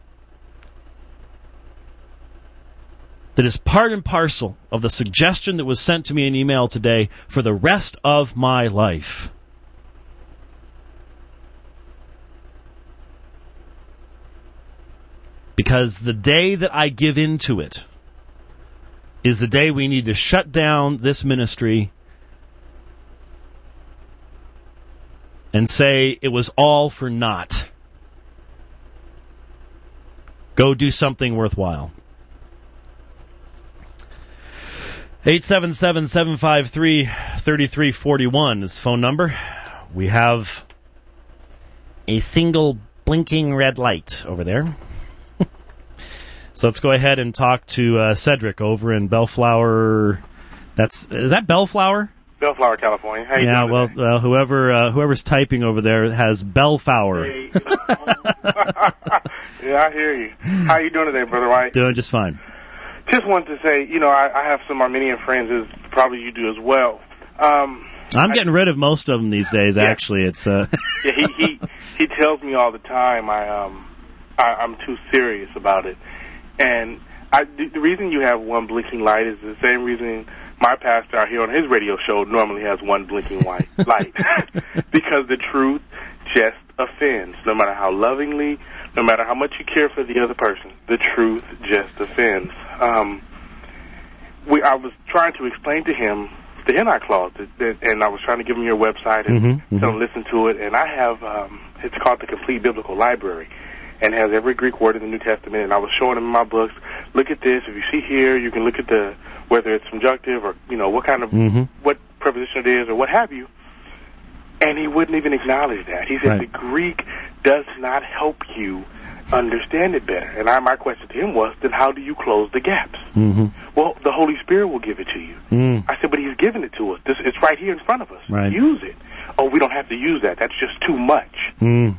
that is part and parcel of the suggestion that was sent to me in email today for the rest of my life. Because the day that I give in to it is the day we need to shut down this ministry and say it was all for naught. Go do something worthwhile. eight seven seven, seven five three, three three four one is the phone number. We have a single blinking red light over there. So let's go ahead and talk to uh, Cedric over in Bellflower, That's is that Bellflower? Bellflower, California. How you yeah, doing well, today? well, whoever uh, whoever's typing over there has Bellflower. Hey. Yeah, I hear you. How you doing today, Brother White? Doing just fine. Just wanted to say, you know, I, I have some Armenian friends, as probably you do as well. Um, I'm getting I, rid of most of them these days. Yeah. Actually, it's. Uh... yeah, he he he tells me all the time I um I, I'm too serious about it, and I the, the reason you have one blinking light is the same reason my pastor out here on his radio show normally has one blinking white light, because the truth just offends. No matter how lovingly, no matter how much you care for the other person, the truth just offends. Um, we I was trying to explain to him the Henai Clause, and I was trying to give him your website and mm-hmm, tell mm-hmm. him listen to it. And I have, um, it's called the Complete Biblical Library, and has every Greek word in the New Testament. And I was showing him in my books, look at this. If you see here, you can look at the whether it's conjunctive or you know what kind of mm-hmm. what preposition it is or what have you. And he wouldn't even acknowledge that. He said right. the Greek does not help you understand it better. And I, my question to him was, then how do you close the gaps? Mm-hmm. Well, the Holy Spirit will give it to you. Mm. I said, but He's given it to us. This, it's right here in front of us. Right. Use it. Oh, we don't have to use that. That's just too much. Mm.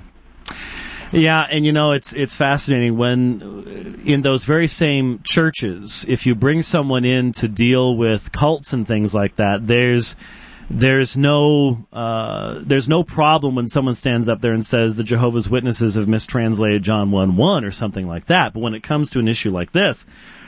Yeah, and you know, it's it's fascinating when in those very same churches, if you bring someone in to deal with cults and things like that, there's There's no uh, there's no problem when someone stands up there and says the Jehovah's Witnesses have mistranslated John one one or something like that. But when it comes to an issue like this,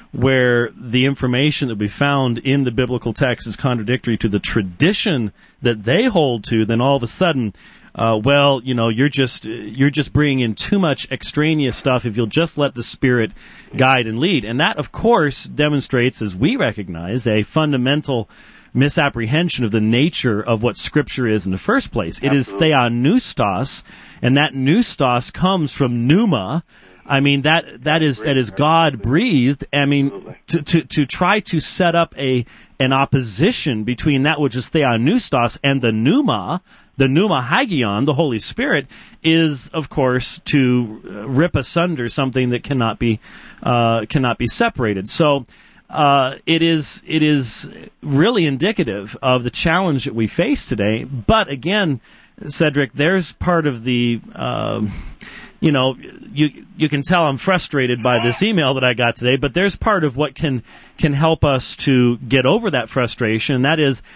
where the information that we found in the biblical text is contradictory to the tradition that they hold to, then all of a sudden, uh, well, you know, you're just you're just bringing in too much extraneous stuff if you'll just let the Spirit guide and lead. And that, of course, demonstrates, as we recognize, a fundamental misapprehension of the nature of what Scripture is in the first place. It Absolutely. is theonoustos, and that noustos comes from pneuma. I mean, that that is that is God breathed. I mean, to, to to try to set up a an opposition between that which is theonoustos and the pneuma, the pneuma hagion, the Holy Spirit, is of course to rip asunder something that cannot be uh, cannot be separated. So. Uh, it is it is really indicative of the challenge that we face today. But again, Cedric, there's part of the, uh, you know, you you can tell I'm frustrated by this email that I got today. But there's part of what can can help us to get over that frustration, and that is,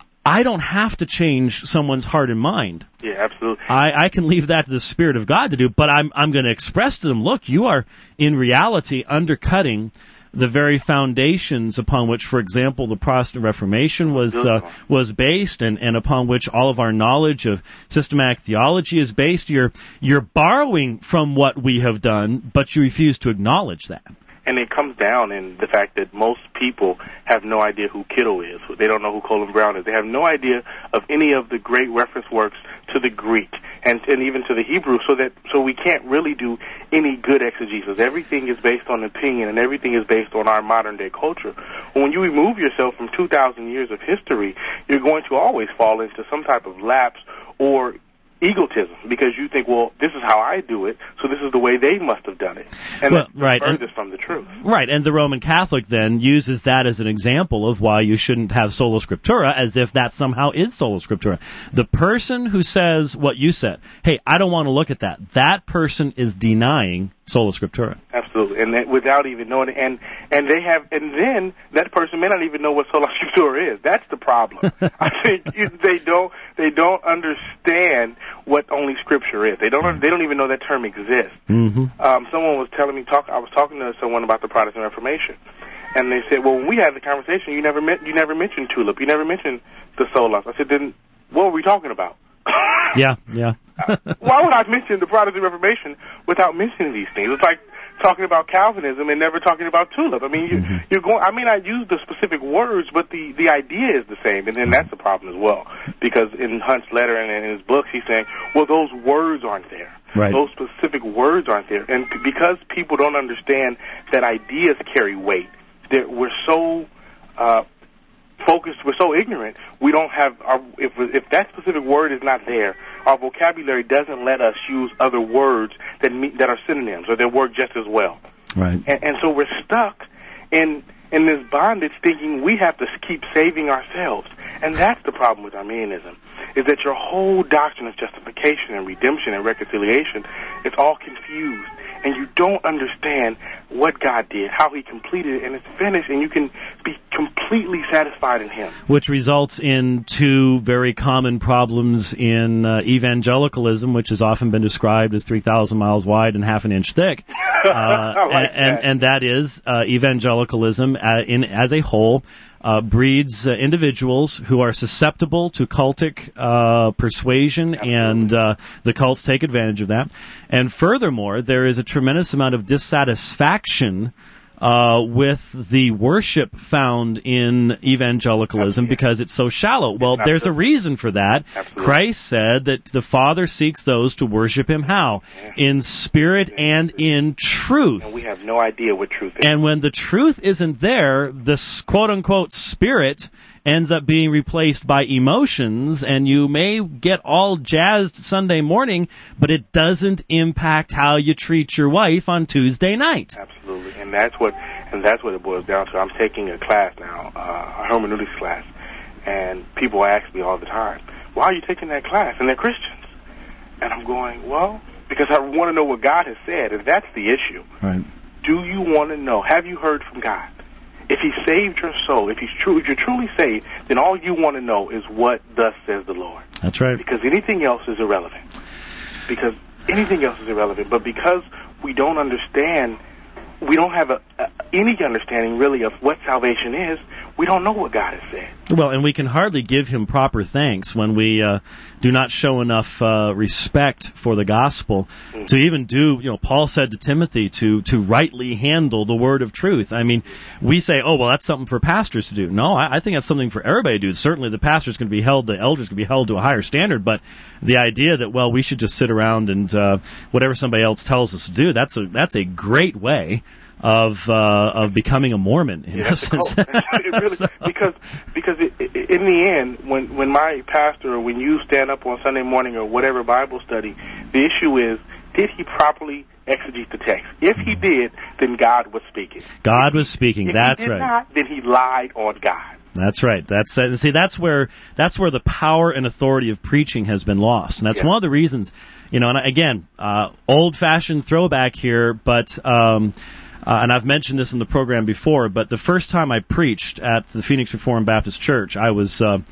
I don't have to change someone's heart and mind. Yeah, absolutely. I, I can leave that to the Spirit of God to do. But I'm I'm going to express to them, look, you are in reality undercutting the very foundations upon which, for example, the Protestant Reformation was uh, was based, and, and upon which all of our knowledge of systematic theology is based. You're you're borrowing from what we have done, but you refuse to acknowledge that. And it comes down in the fact that most people have no idea who Kittle is. They don't know who Colin Brown is. They have no idea of any of the great reference works to the Greek and, and even to the Hebrew, so that so we can't really do any good exegesis. Everything is based on opinion, and everything is based on our modern-day culture. When you remove yourself from two thousand years of history, you're going to always fall into some type of lapse or egotism, because you think, well, this is how I do it, so this is the way they must have done it. And well, that's right. the furthest from the truth. Right, and the Roman Catholic then uses that as an example of why you shouldn't have sola scriptura, as if that somehow is sola scriptura. The person who says what you said, hey, I don't want to look at that, that person is denying sola scriptura. Absolutely, and that, without even knowing it, and and they have, and then that person may not even know what sola scriptura is. That's the problem. I think you, they don't they don't understand what only Scripture is. They don't they don't even know that term exists. Mm-hmm. Um, someone was telling me talk. I was talking to someone about the Protestant Reformation, and they said, "Well, when we had the conversation, you never met, you never mentioned tulip, you never mentioned the solas." I said, "Then what were we talking about?" yeah, yeah. Why would I mention the Protestant Reformation without mentioning these things? It's like talking about Calvinism and never talking about tulip. I mean, you, mm-hmm. you're going. I mean, I use the specific words, but the the idea is the same, and then that's the problem as well. Because in Hunt's letter and in his books, he's saying, well, those words aren't there. Right. Those specific words aren't there, and because people don't understand that ideas carry weight, that we're so uh, focused, we're so ignorant. We don't have our, if if that specific word is not there, our vocabulary doesn't let us use other words that mean, that are synonyms or that work just as well. Right. And, and so we're stuck in in this bondage thinking we have to keep saving ourselves. And that's the problem with Arminianism, is that your whole doctrine of justification and redemption and reconciliation is all confused. And you don't understand what God did, how he completed it, and it's finished, and you can be completely satisfied in him. Which results in two very common problems in uh, evangelicalism, which has often been described as three thousand miles wide and half an inch thick. Uh, I like and, and, that. and that is uh, evangelicalism uh, in as a whole uh, breeds uh, individuals who are susceptible to cultic uh, persuasion, Absolutely. and uh, the cults take advantage of that. And furthermore, there is a tremendous amount of dissatisfaction Uh, with the worship found in evangelicalism, Absolutely. because it's so shallow. Well, Absolutely. there's a reason for that. Absolutely. Christ said that the Father seeks those to worship him how? Yeah. In spirit and in truth. And we have no idea what truth is. And when the truth isn't there, this quote-unquote spirit ends up being replaced by emotions, and you may get all jazzed Sunday morning, but it doesn't impact how you treat your wife on Tuesday night. Absolutely, and that's what and that's what it boils down to. I'm taking a class now, uh, a hermeneutics class, and people ask me all the time, "Why are you taking that class?" And they're Christians, and I'm going, "Well, because I want to know what God has said, and that's the issue. Right. Do you want to know? Have you heard from God? If he saved your soul, if he's true, if you're truly saved, then all you want to know is what thus says the Lord. That's right. Because anything else is irrelevant. Because anything else is irrelevant. But because we don't understand, we don't have a, a, any understanding really of what salvation is, we don't know what God has said. Well, and we can hardly give him proper thanks when we uh, do not show enough uh, respect for the gospel mm-hmm. to even do, you know, Paul said to Timothy to, to rightly handle the word of truth. I mean, we say, oh, well, that's something for pastors to do. No, I, I think that's something for everybody to do. Certainly the pastor's going to be held, the elders going to be held to a higher standard, but the idea that, well, we should just sit around and uh, whatever somebody else tells us to do, that's a, that's a great way of uh, of becoming a Mormon in yeah, essence. it really, so. Because because it, it, in the end, when when my pastor or when you stand up on Sunday morning or whatever Bible study, the issue is, did he properly exegete the text? If he did, then God was speaking. God was speaking. If That's he did right. Not, then he lied on God. That's right. That's uh, see. That's where that's where the power and authority of preaching has been lost, and that's yeah. one of the reasons. You know, and again, uh, old-fashioned throwback here, but. Um, Uh, and I've mentioned this in the program before, but the first time I preached at the Phoenix Reformed Baptist Church, I was uh,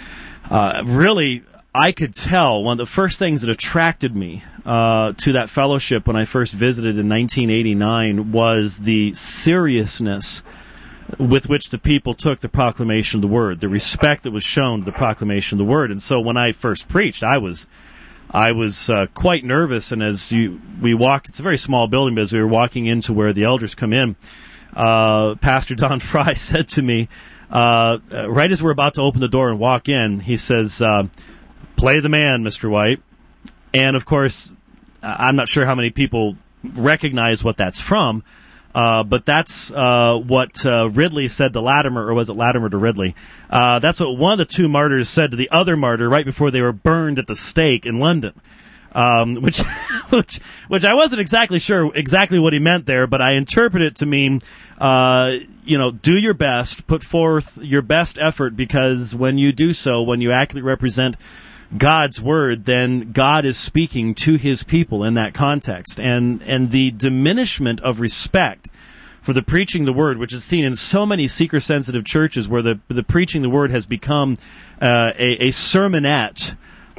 uh, really, I could tell, one of the first things that attracted me uh, to that fellowship when I first visited in nineteen eighty-nine was the seriousness with which the people took the proclamation of the Word, the respect that was shown to the proclamation of the Word. And so when I first preached, I was... I was uh, quite nervous, and as you, we walk, it's a very small building, but as we were walking into where the elders come in, uh, Pastor Don Fry said to me, uh, right as we're about to open the door and walk in, he says, uh, play the man, Mister White. And, of course, I'm not sure how many people recognize what that's from, Uh, but that's uh, what uh, Ridley said to Latimer, or was it Latimer to Ridley? Uh, that's what one of the two martyrs said to the other martyr right before they were burned at the stake in London. Um, which, which, which I wasn't exactly sure exactly what he meant there, but I interpret it to mean, uh, you know, do your best, put forth your best effort, because when you do so, when you accurately represent God's word, then God is speaking to his people in that context. And and the diminishment of respect for the preaching the word, which is seen in so many seeker-sensitive churches where the the preaching the word has become uh, a, a sermonette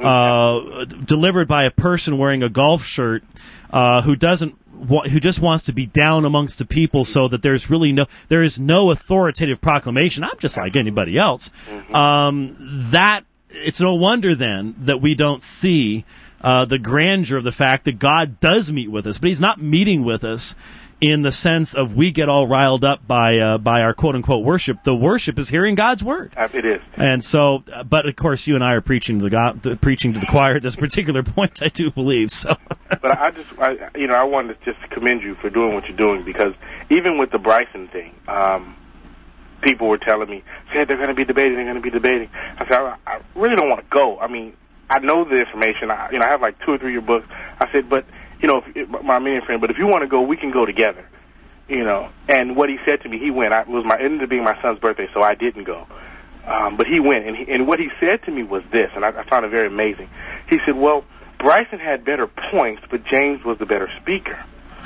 uh, delivered by a person wearing a golf shirt uh, who doesn't wa- who just wants to be down amongst the people, so that there's really no there is no authoritative proclamation. I'm just like anybody else. Um, that It's no wonder, then, that we don't see uh, the grandeur of the fact that God does meet with us, but he's not meeting with us in the sense of we get all riled up by uh, by our quote-unquote worship. The worship is hearing God's word. It is. And so, but of course, you and I are preaching to the, God, the preaching to the choir at this particular point, I do believe. So, but I just, I, you know, I wanted to just commend you for doing what you're doing, because even with the Bryson thing, um, people were telling me, said they're going to be debating, they're going to be debating. I said, I, I really don't want to go. I mean, I know the information. I, you know, I have like two or three of your books. I said, but, you know, if, my Armenian friend, but if you want to go, we can go together. you know. And what he said to me, he went. I, it was my it ended up being my son's birthday, so I didn't go. Um, but he went, and, he, and what he said to me was this, and I, I found it very amazing. He said, well, Bryson had better points, but James was the better speaker.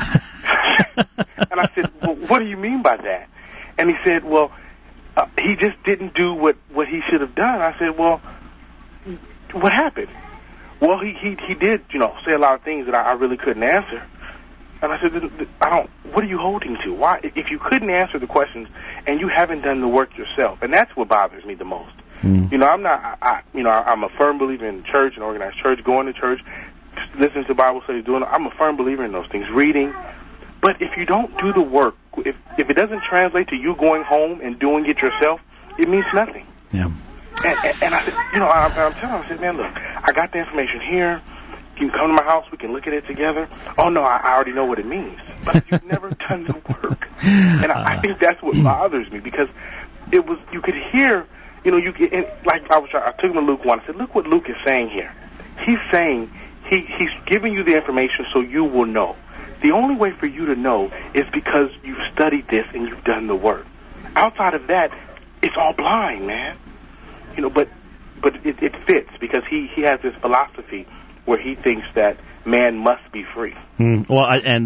And I said, well, what do you mean by that? And he said, well, uh, he just didn't do what, what he should have done. I said, well, what happened? Well, he, he, he did, you know, say a lot of things that I, I really couldn't answer. And I said, I don't, what are you holding to? Why, if you couldn't answer the questions and you haven't done the work yourself, and that's what bothers me the most. Mm. You know, I'm not, I, I, you know, I'm a firm believer in church and organized church, going to church, listening to Bible studies, doing, I'm a firm believer in those things, reading. But if you don't do the work, if, if it doesn't translate to you going home and doing it yourself, it means nothing. Yeah. And, and, and I said, you know, I, I'm telling him, I said, man, look, I got the information here. You can come to my house. We can look at it together. Oh, no, I, I already know what it means. But you've never done the work. And I, I think that's what bothers me, because it was, you could hear, you know, you could, and like I was, I took him to Luke one. I said, look what Luke is saying here. He's saying he, he's giving you the information so you will know. The only way for you to know is because you've studied this and you've done the work. Outside of that, it's all blind, man. You know, but but it, it fits, because he, he has this philosophy where he thinks that man must be free. Mm, well, I, and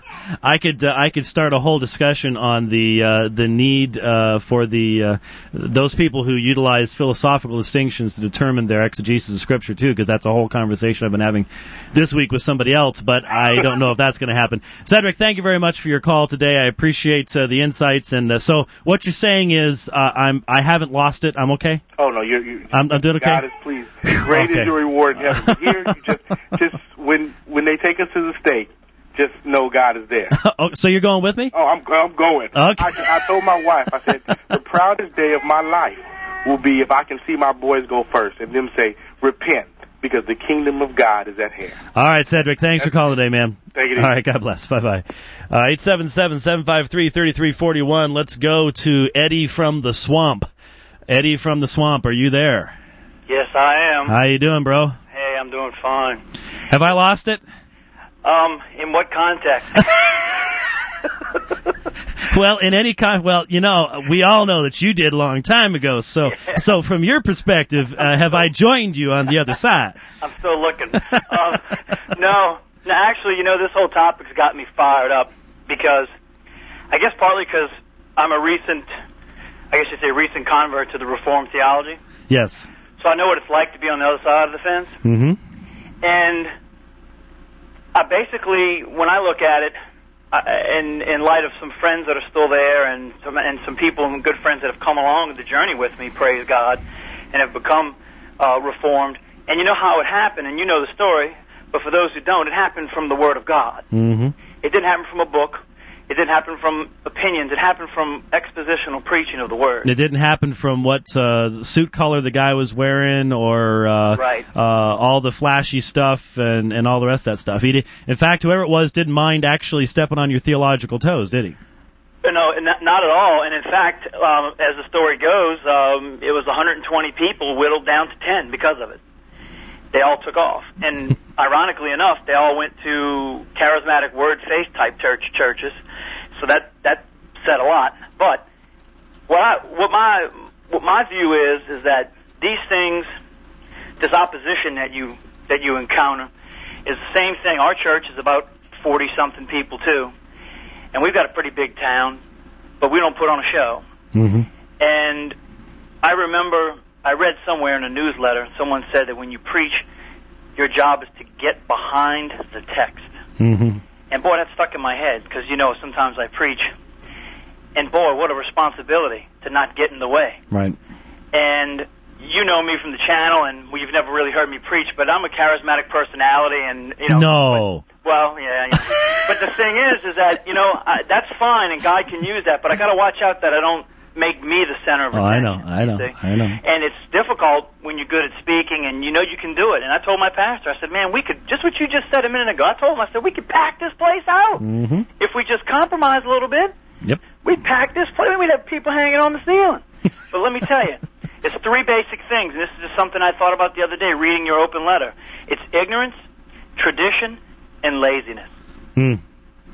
I could uh, I could start a whole discussion on the uh, the need uh, for the uh, those people who utilize philosophical distinctions to determine their exegesis of Scripture too, because that's a whole conversation I've been having this week with somebody else. But I don't know if that's going to happen. Cedric, thank you very much for your call today. I appreciate uh, the insights. And uh, so what you're saying is uh, I'm I haven't lost it. I'm okay. Oh no, you're. you're I'm, I'm doing okay. God is pleased. Great okay. is your reward in heaven. Here, you just just when when they take us to the stake, just know God is there. Oh, so you're going with me? Oh, I'm I'm going. Okay. I, I told my wife, I said, the proudest day of my life will be if I can see my boys go first and them say, repent, because the kingdom of God is at hand. All right, Cedric, thanks That's for calling today, man. Take it easy. All right, God bless. Bye-bye. Uh, eight seven seven, seven five three, three three four one. Let's go to Eddie from the Swamp. Eddie from the Swamp, are you there? Yes, I am. How you doing, bro? Hey, I'm doing fine. Have I lost it? Um, in what context? Well, in any kind, well, you know, we all know that you did a long time ago. So, yeah. so from your perspective, uh, have I joined you on the other side? I'm still looking. um, no, no, actually, you know, this whole topic's got me fired up because, I guess partly because I'm a recent, I guess you say recent convert to the Reformed theology. Yes. So I know what it's like to be on the other side of the fence. Mm-hmm. And I basically, when I look at it, I, in in light of some friends that are still there, and some and some people and good friends that have come along the journey with me, praise God, and have become uh, reformed. And you know how it happened, and you know the story. But for those who don't, it happened from the Word of God. Mm-hmm. It didn't happen from a book. It didn't happen from opinions. It happened from expositional preaching of the Word. It didn't happen from what uh, suit color the guy was wearing, or uh, right. uh, all the flashy stuff and, and all the rest of that stuff. He did, in fact, whoever it was didn't mind actually stepping on your theological toes, did he? No, not, not at all. And in fact, um, as the story goes, um, it was one hundred twenty people whittled down to ten because of it. They all took off. And ironically enough, they all went to charismatic word faith type church churches. So that that said a lot. But what I, what my what my view is is that these things, this opposition that you that you encounter, is the same thing. Our church is about forty something people too, and we've got a pretty big town, but we don't put on a show. Mm-hmm. And I remember I read somewhere in a newsletter, someone said that when you preach, your job is to get behind the text. Mm-hmm. And boy, that stuck in my head, because, you know, sometimes I preach. And boy, what a responsibility to not get in the way. Right. And you know me from the channel, and well, you've never really heard me preach, but I'm a charismatic personality, and, you know. No. But, well, yeah, yeah. But the thing is, is that, you know, I, that's fine, and God can use that, but I got to watch out that I don't make me the center of attention. Oh, I know, I know, see? I know. And it's difficult when you're good at speaking and you know you can do it. And I told my pastor, I said, man, we could, just what you just said a minute ago, I told him, I said, we could pack this place out. Mm-hmm. If we just compromise a little bit, yep. we'd pack this place, we'd have people hanging on the ceiling. But let me tell you, it's three basic things, and this is just something I thought about the other day reading your open letter. It's ignorance, tradition, and laziness. Mm.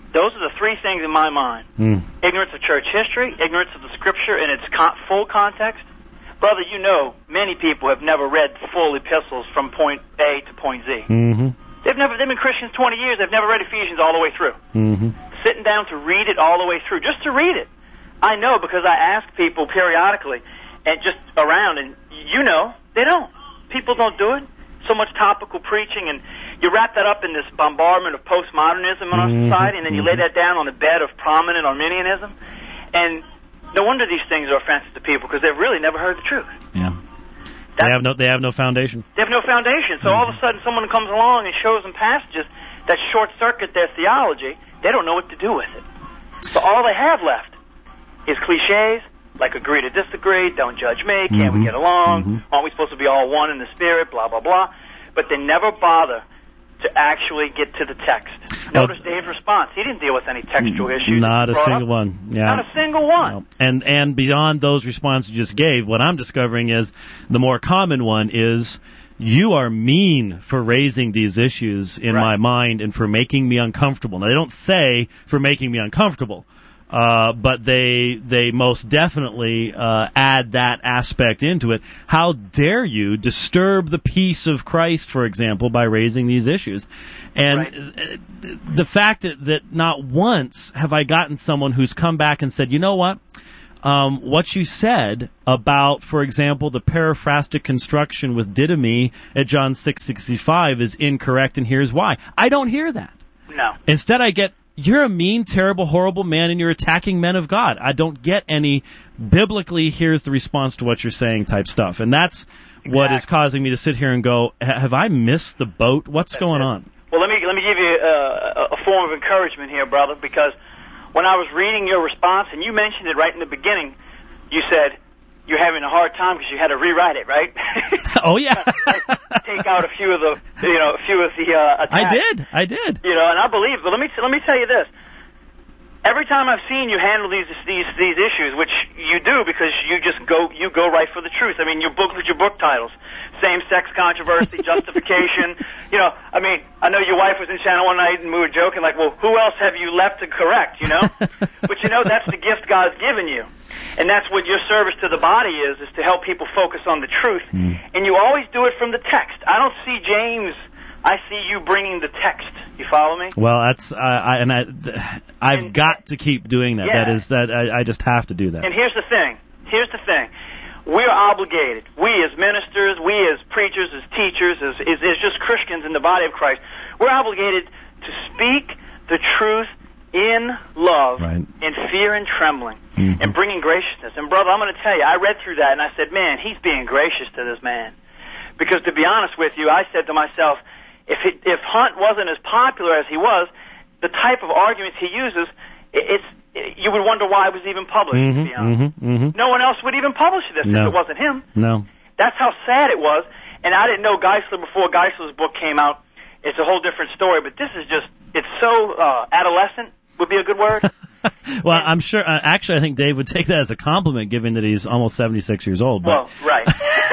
Those are the three things in my mind. Mm. Ignorance of church history, ignorance of the Scripture in its con- full context. Brother, you know, many people have never read full epistles from point A to point Z. Mm-hmm. They've never, they've been Christians twenty years, they've never read Ephesians all the way through. Mm-hmm. Sitting down to read it all the way through, just to read it. I know because I ask people periodically, and just around, and you know, they don't. People don't do it. So much topical preaching, and you wrap that up in this bombardment of postmodernism in our Mm-hmm. society, and then you lay that down on the bed of prominent Arminianism, and no wonder these things are offensive to people because they've really never heard the truth. Yeah. That's, They have no. They have no foundation. they have no foundation. So Mm-hmm. all of a sudden, someone comes along and shows them passages that short circuit their theology. They don't know what to do with it. So all they have left is cliches like agree to disagree, don't judge me, can't Mm-hmm. we get along, Mm-hmm. aren't we supposed to be all one in the spirit, blah, blah, blah. But they never bother to actually get to the text. Notice Well, Dave's response. He didn't deal with any textual issues. Not a brought single up. one. Yeah. Not a single one. No. And and beyond those responses you just gave, what I'm discovering is the more common one is you are mean for raising these issues in Right. my mind and for making me uncomfortable. Now they don't say for making me uncomfortable. Uh, but they they most definitely uh, add that aspect into it. How dare you disturb the peace of Christ, for example, by raising these issues? And Right. uh, the fact that, that not once have I gotten someone who's come back and said, you know what? Um, what you said about, for example, the periphrastic construction with didomi at John six sixty-five is incorrect, and here's why. I don't hear that. No. Instead, I get, you're a mean, terrible, horrible man, and you're attacking men of God. I don't get any biblically, here's the response to what you're saying type stuff. And that's what is causing me to sit here and go, have I missed the boat? What's That's going it. on? Well, let me let me give you uh, a form of encouragement here, brother, because when I was reading your response, and you mentioned it right in the beginning, you said you're having a hard time because you had to rewrite it, right? Oh, yeah. Take out a few of the, you know, a few of the uh, attacks. I did. I did. You know, and I believe. But let me let me tell you this. Every time I've seen you handle these these these issues, which you do because you just go you go right for the truth. I mean, your book with your book titles, same-sex controversy, justification. You know, I mean, I know your wife was in Channel one night and we were joking like, well, who else have you left to correct? You know, but you know that's the gift God's given you, and that's what your service to the body is: is to help people focus on the truth. Mm. And you always do it from the text. I don't see James. I see you bringing the text. You follow me? Well, that's uh, I, and I, th- I've And- got to keep doing that. Yeah. That is that I, I just have to do that. And here's the thing. Here's the thing. We're obligated. We as ministers, we as preachers, as teachers, as, as, as just Christians in the body of Christ, we're obligated to speak the truth in love, Right. in fear and trembling, Mhm. and bringing graciousness. And brother, I'm going to tell you, I read through that and I said, man, he's being gracious to this man. Because to be honest with you, I said to myself, if it, if Hunt wasn't as popular as he was, the type of arguments he uses, it, it's it, you would wonder why it was even published. to be honest, Mm-hmm, mm-hmm. no one else would even publish this No. if it wasn't him. No. That's how sad it was. And I didn't know Geisler before Geisler's book came out. It's a whole different story. But this is just, it's so uh, adolescent would be a good word. Well, I'm sure. Uh, actually, I think Dave would take that as a compliment, given that he's almost seventy-six years old. But Well, right.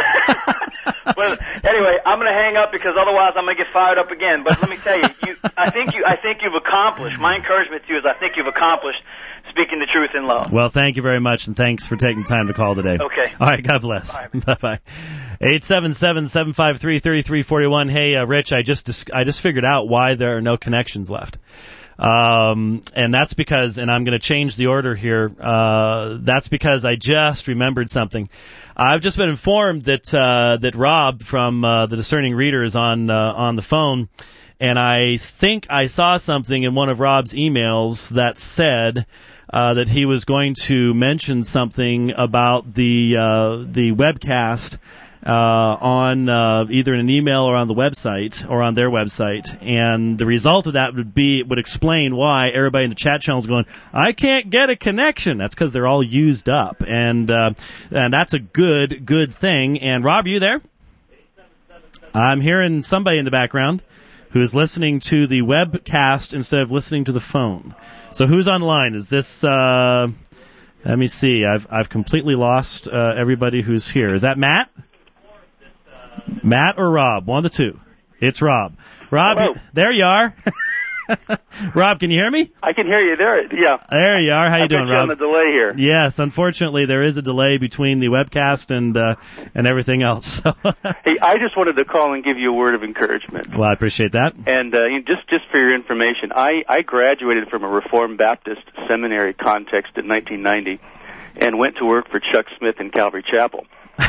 Well, anyway, I'm going to hang up because otherwise I'm going to get fired up again. But let me tell you, you, I think you, I think you've accomplished. My encouragement to you is, I think you've accomplished speaking the truth in love. well, thank you very much, and thanks for taking time to call today. Okay. All right. God bless. Bye. Bye bye. Eight seven seven seven five three thirty three forty one. Hey, uh, Rich, I just dis- I just figured out why there are no connections left. Um, and that's because, and I'm going to change the order here. Uh, that's because I just remembered something. I've just been informed that uh, that Rob from uh, the Discerning Reader is on uh, on the phone, and I think I saw something in one of Rob's emails that said uh, that he was going to mention something about the uh, the webcast uh, on uh, either in an email or on the website or on their website, and the result of that would be would explain why everybody in the chat channel is going, I can't get a connection. That's because they're all used up, and uh, and that's a good good thing. And Rob, are you there? I'm hearing somebody in the background who is listening to the webcast instead of listening to the phone. So who's on the line? Is this? Uh, let me see. I've I've completely lost uh, everybody who's here. Is that Matt? Matt or Rob? One of the two. It's Rob. Rob, Hello. there you are. Rob, can you hear me? I can hear you there. Yeah. There you are. How you I doing, bet you Rob? on the delay here. Yes, unfortunately, there is a delay between the webcast and uh, and everything else. So. Hey, I just wanted to call and give you a word of encouragement. Well, I appreciate that. And uh, just just for your information, I, I graduated from a Reformed Baptist seminary context in nineteen ninety and went to work for Chuck Smith in Calvary Chapel.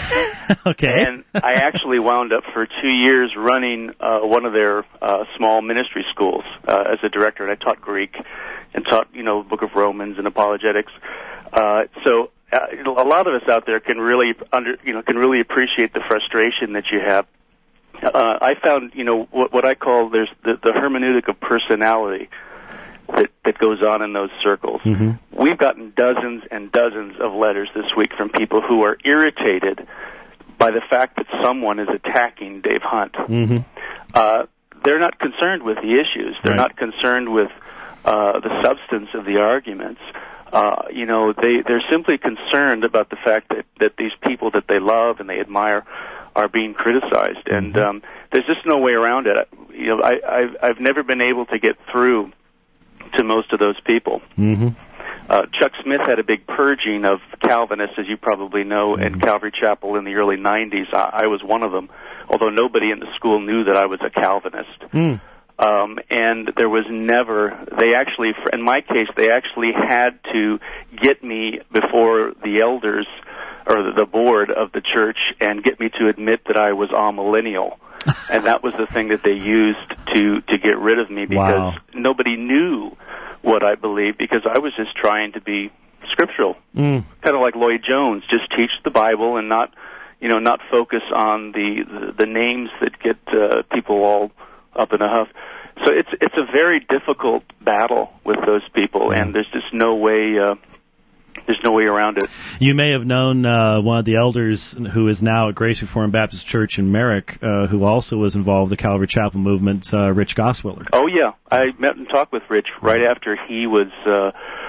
Okay. And I actually wound up for two years running uh, one of their uh, small ministry schools uh, as a director, and I taught Greek and taught, you know, the Book of Romans and apologetics. Uh, so uh, a lot of us out there can really under, you know, can really appreciate the frustration that you have. Uh, I found, you know, what, what I call there's the, the hermeneutic of personality that, that goes on in those circles. Mm-hmm. We've gotten dozens and dozens of letters this week from people who are irritated by the fact that someone is attacking Dave Hunt. Mm-hmm. Uh, they're not concerned with the issues. They're Right. not concerned with uh, the substance of the arguments. Uh, you know, they, they're simply concerned about the fact that, that these people that they love and they admire are being criticized. And Mm-hmm. um, there's just no way around it. You know, I, I've, I've never been able to get through to most of those people. Mm-hmm. Uh, Chuck Smith had a big purging of Calvinists, as you probably know, Mm-hmm. in Calvary Chapel in the early nineties. I, I was one of them, although nobody in the school knew that I was a Calvinist. Mm. Um, and there was never, they actually, in my case, they actually had to get me before the elders or the, the board of the church and get me to admit that I was amillennial. And that was the thing that they used to, to get rid of me, because Wow. nobody knew what I believed, because I was just trying to be scriptural. Mm. Kind of like Lloyd Jones, just teach the Bible and not, you know, not focus on the, the, the names that get uh, people all up in a huff. So it's it's a very difficult battle with those people, and there's just no way uh, there's no way around it. You may have known uh, one of the elders who is now at Grace Reformed Baptist Church in Merrick, uh, who also was involved in the Calvary Chapel movement, uh, Rich Goswiller. Oh yeah, I met and talked with Rich right after he was, uh,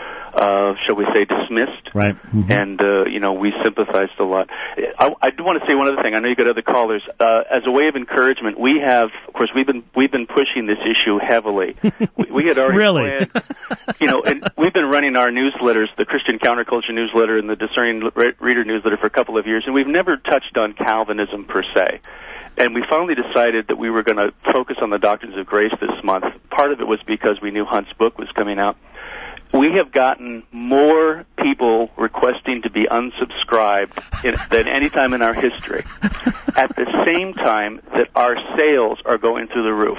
uh, shall we say, dismissed. Right. Mm-hmm. And uh, you know, we sympathized a lot. I, I do want to say one other thing. I know you got other callers. Uh, as a way of encouragement, we have, of course, we've been we've been pushing this issue heavily. we, we had already Really? planned, you know, and we've been running our newsletters, the Christian Counterculture newsletter and the Discerning Reader newsletter, for a couple of years, and we've never touched on Calvinism per se. And we finally decided that we were going to focus on the Doctrines of Grace this month. Part of it was because we knew Hunt's book was coming out. We have gotten more people requesting to be unsubscribed in, than any time in our history, at the same time that our sales are going through the roof.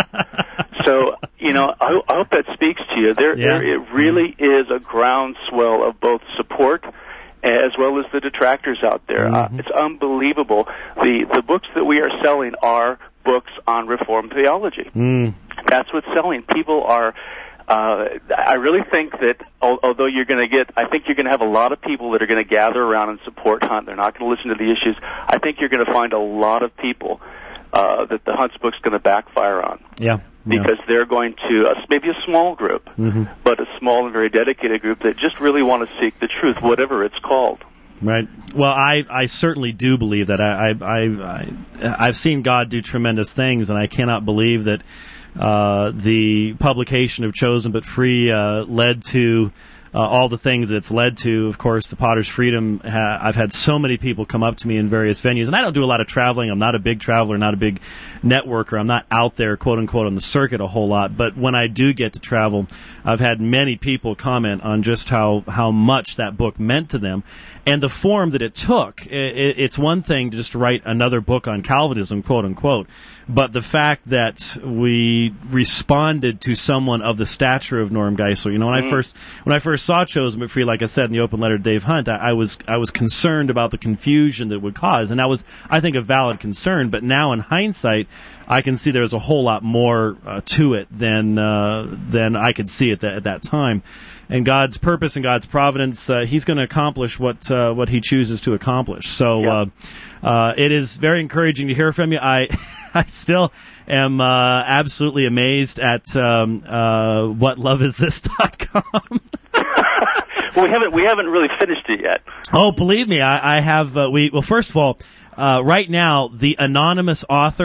So, you know, I, I hope that speaks to you. There, Yeah. there it really is a groundswell of both support as well as the detractors out there. Mm-hmm. Uh, it's unbelievable. The the books that we are selling are books on Reformed theology. Mm. That's what's selling. People are. Uh, I really think that al- although you're going to get, I think you're going to have a lot of people that are going to gather around and support Hunt. They're not going to listen to the issues. I think you're going to find a lot of people uh, that the Hunt's book's going to backfire on. Yeah. Because they're going to, uh, maybe a small group, mm-hmm. but a small and very dedicated group that just really want to seek the truth, whatever it's called. Right. Well, I, I certainly do believe that. I, I, I, I've seen God do tremendous things, and I cannot believe that uh, the publication of Chosen But Free uh, led to uh, all the things that it's led to. Of course, the Potter's Freedom, ha- I've had so many people come up to me in various venues, and I don't do a lot of traveling. I'm not a big traveler, not a big networker. I'm not out there, quote unquote, on the circuit a whole lot. But when I do get to travel, I've had many people comment on just how, how much that book meant to them. And the form that it took, it, it's one thing to just write another book on Calvinism, quote unquote, but the fact that we responded to someone of the stature of Norm Geisler. You know, when mm. I first when I first saw Chosen But Free, like I said in the open letter to Dave Hunt, I, I was I was concerned about the confusion that it would cause, and that was, I think, a valid concern. But now, in hindsight, I can see there's a whole lot more uh, to it than uh, than I could see at that at that time. And God's purpose and God's providence, uh, He's going to accomplish what uh, what He chooses to accomplish. So yeah. uh, uh, it is very encouraging to hear from you. I I still am uh, absolutely amazed at um, uh, what love is this dot com. Well, we haven't we haven't really finished it yet. Oh, believe me, I, I have. Uh, we well, first of all, uh, right now the anonymous author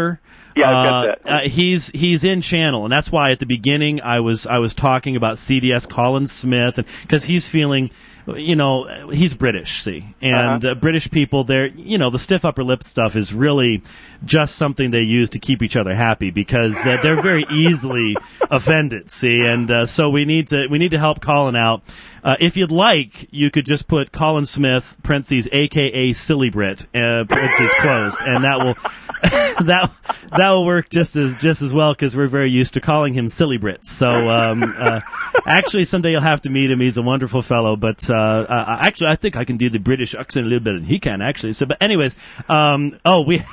Yeah, I've got uh, that. Uh, he's he's in channel, and that's why at the beginning I was I was talking about C D S Colin Smith, and because he's feeling, you know, he's British, see, and Uh-huh. uh, British people, they're, you know, the stiff upper lip stuff is really just something they use to keep each other happy, because uh, they're very easily offended, see, and uh, so we need to we need to help Colin out. Uh, if you'd like, you could just put Colin Smith, parentheses, A K A Silly Brit, uh, parentheses closed, and that will that that will work just as just as well, because we're very used to calling him Silly Brit. So um, uh, actually, someday you'll have to meet him. He's a wonderful fellow. But uh, uh, actually, I think I can do the British accent a little bit, and he can actually. So, but anyways, um, oh we.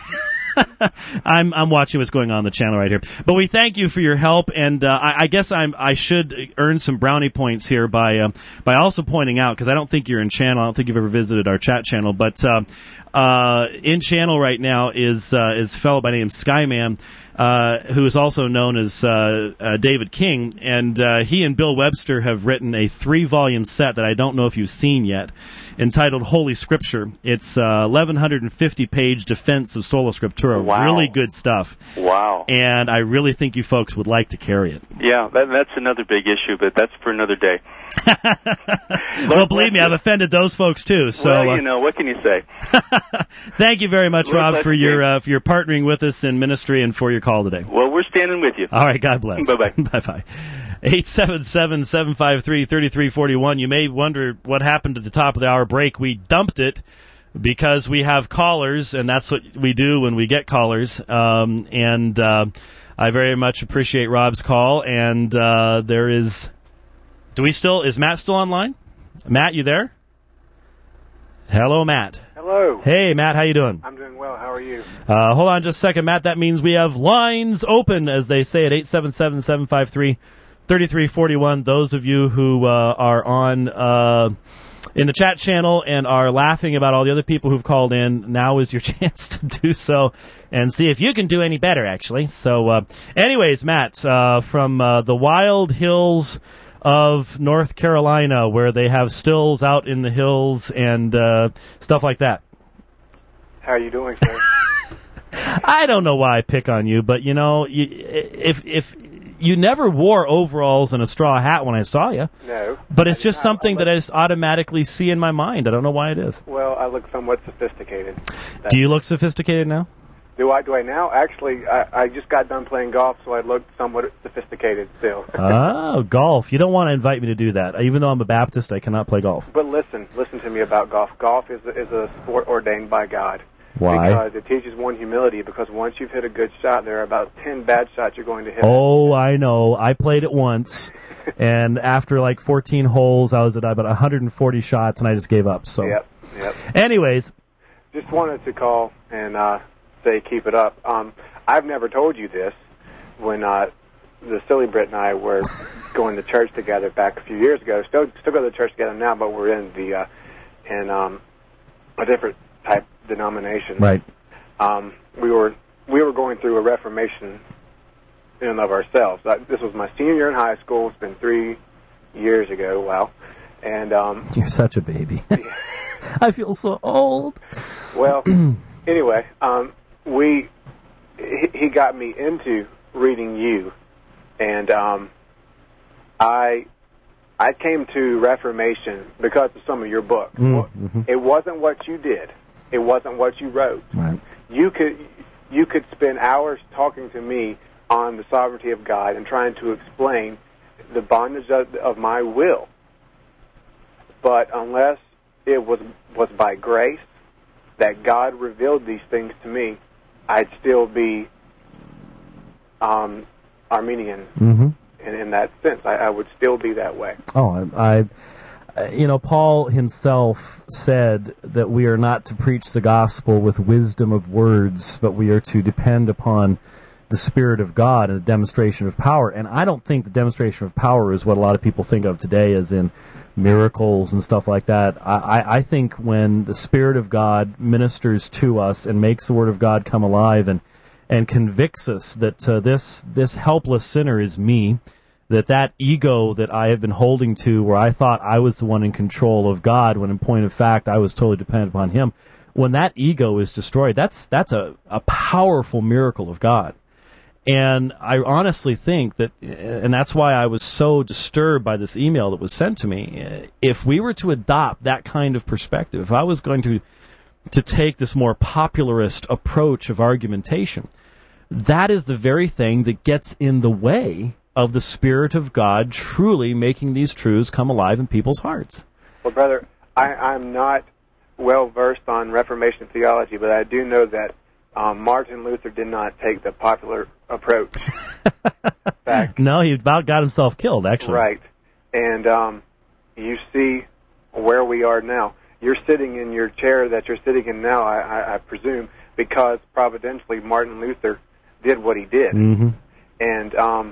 I'm I'm watching what's going on, on the channel right here. But we thank you for your help, and uh, I, I guess I'm I should earn some brownie points here by uh, by also pointing out, because I don't think you're in channel. I don't think you've ever visited our chat channel, but uh, uh, in channel right now is uh, is a fellow by the name Skyman, uh, who is also known as uh, uh, David King, and uh, he and Bill Webster have written a three-volume set that I don't know if you've seen yet, entitled Holy Scripture. It's uh, eleven fifty page defense of Sola Scriptura. Wow. Really good stuff. Wow. And I really think you folks would like to carry it. Yeah, that, that's another big issue, but that's for another day. Well, believe me, I've offended those folks too. So, well, uh, you know, what can you say? thank you very much, Lord Rob, bless for you. your uh, for your partnering with us in ministry and for your call today. Well, we're standing with you. All right, God bless. Bye-bye. Bye-bye. eight seven seven, seven five three, three three four one. You may wonder what happened at the top of the hour break. We dumped it because we have callers, and that's what we do when we get callers. Um, and uh, I very much appreciate Rob's call. And uh, there is... Do we still... Is Matt still online? Matt, you there? Hello, Matt. Hello. Hey, Matt, how you doing? I'm doing well. How are you? Uh, hold on just a second, Matt. That means we have lines open, as they say, at eight seven seven, seven five three, three three four one. Those of you who uh, are on uh, in the chat channel and are laughing about all the other people who've called in, now is your chance to do so and see if you can do any better, actually. So, uh, anyways, Matt, uh, from uh, the wild hills of North Carolina, where they have stills out in the hills and uh, stuff like that. How are you doing, sir? I don't know why I pick on you, but you know, you, if if you never wore overalls and a straw hat when I saw you, No. but it's I just did not. something I look, that I just automatically see in my mind. I don't know why it is. Well, I look somewhat sophisticated. That's, Do you look sophisticated now? Do I? Do I now? Actually, I, I just got done playing golf, so I look somewhat sophisticated still. Oh, golf. You don't want to invite me to do that. Even though I'm a Baptist, I cannot play golf. But listen, listen to me about golf. Golf is a, is a sport ordained by God. Why? Because it teaches one humility. Because once you've hit a good shot, there are about ten bad shots you're going to hit. Oh, I know. I played it once, and after like fourteen holes, I was at about one hundred forty shots, and I just gave up. So, Yep. Yep. anyways, Just wanted to call and uh, say keep it up. Um, I've never told you this. When uh, the Silly Brit and I were going to church together back a few years ago, still still go to church together now, but we're in the uh, in um, a different type denomination. right. Um, we were we were going through a reformation in and of ourselves. Uh, this was my senior year in high school. It's been three years ago. Wow. And um, You're such a baby. I feel so old. well, anyway, um, we he, he got me into reading you, and um, I I came to Reformation because of some of your books. Mm-hmm. It wasn't what you did. It wasn't what you wrote. Right. You could you could spend hours talking to me on the sovereignty of God and trying to explain the bondage of, of my will. But unless it was was by grace that God revealed these things to me, I'd still be um, Armenian. Mm-hmm. And in that sense, I, I would still be that way. Oh, I, I, you know, Paul himself said that we are not to preach the gospel with wisdom of words, but we are to depend upon the Spirit of God and the demonstration of power. And I don't think the demonstration of power is what a lot of people think of today as in miracles and stuff like that. I, I, I think when the Spirit of God ministers to us and makes the Word of God come alive and and convicts us that uh, this this helpless sinner is me, that that ego that I have been holding to where I thought I was the one in control of God when in point of fact I was totally dependent upon Him, when that ego is destroyed, that's that's a, a powerful miracle of God. And I honestly think that, and that's why I was so disturbed by this email that was sent to me, if we were to adopt that kind of perspective, if I was going to to take this more popularist approach of argumentation, that is the very thing that gets in the way of the Spirit of God truly making these truths come alive in people's hearts. Well, brother, I, I'm not well-versed on Reformation theology, but I do know that um, Martin Luther did not take the popular approach. Fact. No, he about got himself killed, actually. Right. And um, you see where we are now. You're sitting in your chair that you're sitting in now, I, I, I presume, because providentially Martin Luther did what he did. Mm-hmm. And um,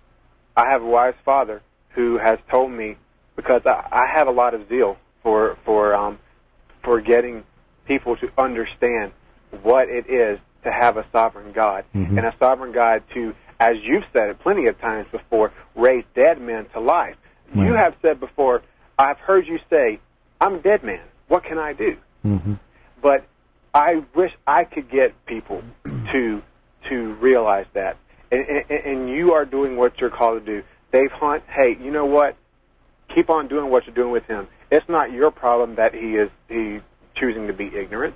I have a wise father who has told me, because I, I have a lot of zeal for for um, for getting people to understand what it is to have a sovereign God, mm-hmm. and a sovereign God to, as you've said it plenty of times before, raise dead men to life. Right. You have said before, I've heard you say, I'm a dead man. What can I do? Mm-hmm. But I wish I could get people to to realize that. And, and, and you are doing what you're called to do. Dave Hunt, hey, you know what? Keep on doing what you're doing with him. It's not your problem that he is he choosing to be ignorant.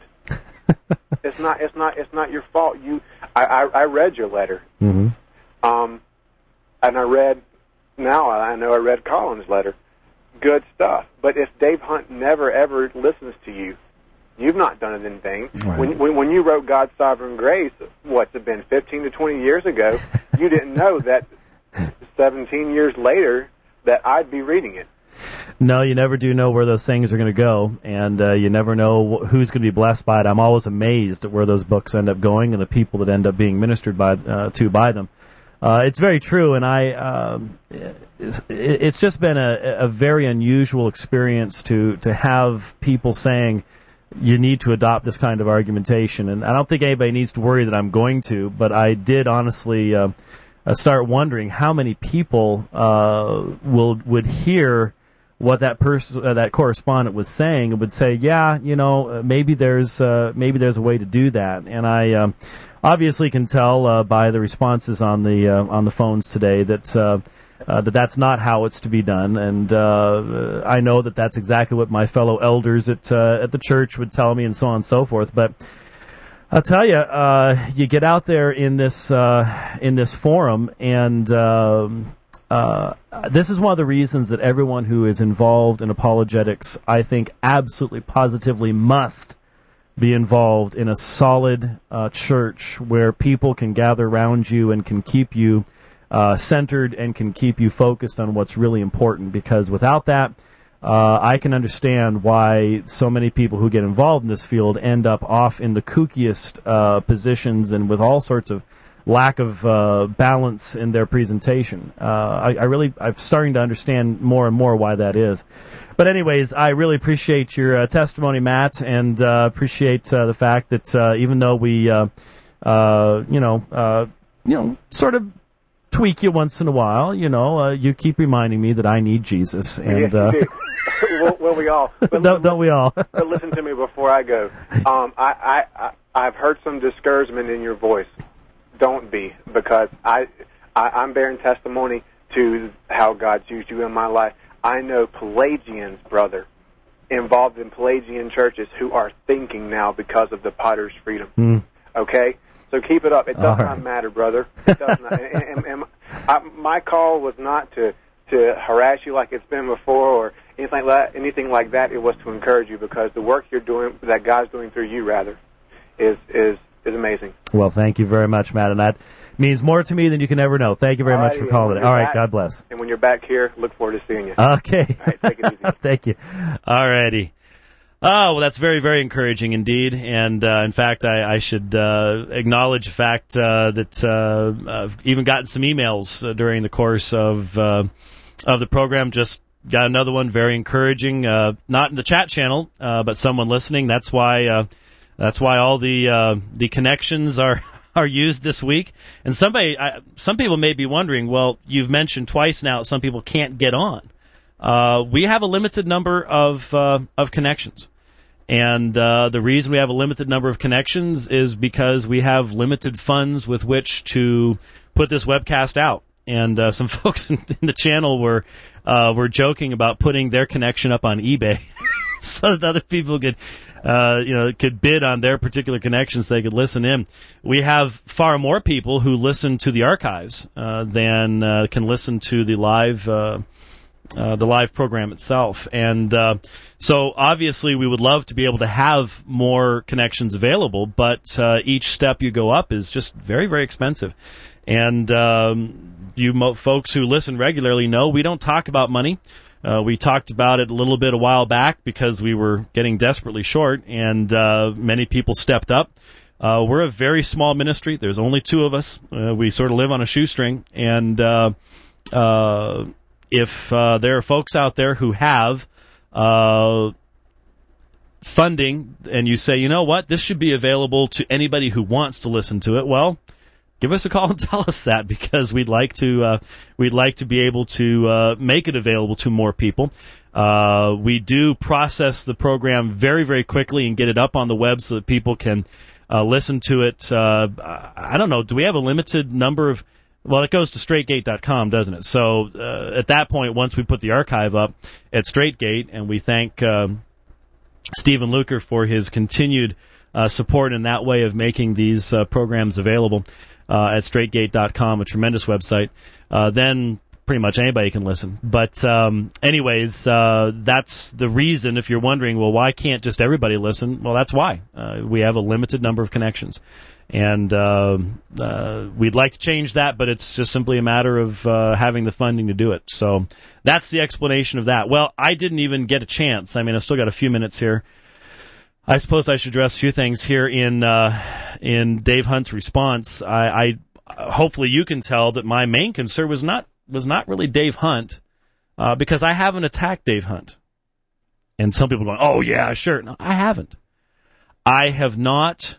it's not. It's not. It's not your fault. You. I. I, I read your letter. Mm-hmm. Um, and I read. Now I know I read Colin's letter. Good stuff. But if Dave Hunt never ever listens to you, you've not done it in vain. Right. When, when when you wrote God's Sovereign Grace, what's it been, fifteen to twenty years ago, you didn't know that seventeen years later that I'd be reading it. No, you never do know where those things are going to go, and uh, you never know who's going to be blessed by it. I'm always amazed at where those books end up going and the people that end up being ministered by uh, to by them. Uh, it's very true, and I um, it's, it's just been a, a very unusual experience to to have people saying you need to adopt this kind of argumentation, and I don't think anybody needs to worry that I'm going to, but I did honestly uh, start wondering how many people uh, will would hear what that person, uh, that correspondent was saying, and would say, yeah, you know, maybe there's uh, maybe there's a way to do that, and I um, obviously can tell uh, by the responses on the uh, on the phones today that uh, uh, that that's not how it's to be done, and uh, I know that that's exactly what my fellow elders at uh, at the church would tell me, and so on and so forth. But I'll tell you, uh, you get out there in this uh, in this forum, and um, uh, this is one of the reasons that everyone who is involved in apologetics, I think, absolutely positively must be involved in a solid uh, church where people can gather around you and can keep you uh, centered and can keep you focused on what's really important. Because without that, uh, I can understand why so many people who get involved in this field end up off in the kookiest uh, positions and with all sorts of lack of uh, balance in their presentation. Uh, I, I really, I'm starting to understand more and more why that is. But anyways, I really appreciate your uh, testimony, Matt, and uh, appreciate uh, the fact that uh, even though we, uh, uh, you know, uh, you know, sort of tweak you once in a while, you know, uh, you keep reminding me that I need Jesus. And yeah, uh, you do. well, well, we all. But don't, don't we all? But listen to me before I go. Um, I, I, I, I've heard some discouragement in your voice. Don't be, because I, I, I'm bearing testimony to how God's used you in my life. I know Pelagians, brother, involved in Pelagian churches who are thinking now because of the Potter's Freedom. Mm. Okay? So keep it up. It does All not right. matter, brother. It does not. and, and, and I, my call was not to, to harass you like it's been before or anything like that. Anything like that. It was to encourage you, because the work you're doing, that God's doing through you, rather, is is is amazing. Well, thank you very much, Matt, and that means more to me than you can ever know. Thank you very All much righty, for calling it. All right, back, God bless. And when you're back here, look forward to seeing you. Okay. All right, take it easy. Thank you. All righty. Oh, well, that's very, very encouraging indeed. And, uh, in fact, I, I should uh, acknowledge the fact uh, that uh, I've even gotten some emails uh, during the course of uh, of the program. Just got another one, very encouraging. Uh, not in the chat channel, uh, but someone listening. That's why uh, that's why all the uh, the connections are are used this week. And somebody, I, some people may be wondering, well, you've mentioned twice now that some people can't get on. Uh, we have a limited number of uh, of connections. And uh, the reason we have a limited number of connections is because we have limited funds with which to put this webcast out. And uh, some folks in the channel were uh, were joking about putting their connection up on eBay so that other people could, uh, you know, could bid on their particular connection so they could listen in. We have far more people who listen to the archives uh, than uh, can listen to the live uh, uh, the live program itself. And uh, so obviously we would love to be able to have more connections available, but uh, each step you go up is just very, very expensive. And um, you mo- folks who listen regularly know we don't talk about money. Uh, we talked about it a little bit a while back because we were getting desperately short, and uh, many people stepped up. Uh, we're a very small ministry. There's only two of us. Uh, we sort of live on a shoestring. And uh, uh, if uh, there are folks out there who have uh, funding and you say, you know what, this should be available to anybody who wants to listen to it, well, give us a call and tell us that, because we'd like to uh, we'd like to be able to uh, make it available to more people. Uh, we do process the program very, very quickly and get it up on the web so that people can uh, listen to it. Uh, I don't know. Do we have a limited number of? Well, it goes to straight gate dot com, doesn't it? So uh, at that point, once we put the archive up at StraightGate, and we thank um, Stephen Luker for his continued uh, support in that way of making these uh, programs available. Uh, at straight gate dot com, a tremendous website, uh, then pretty much anybody can listen. But um, anyways, uh, that's the reason, if you're wondering, well, why can't just everybody listen? Well, that's why. Uh, we have a limited number of connections. And uh, uh, we'd like to change that, but it's just simply a matter of uh, having the funding to do it. So that's the explanation of that. Well, I didn't even get a chance. I mean, I've still got a few minutes here. I suppose I should address a few things here in uh, in Dave Hunt's response. I, I hopefully you can tell that my main concern was not was not really Dave Hunt, uh, because I haven't attacked Dave Hunt. And some people are going, oh yeah, sure. No, I haven't. I have not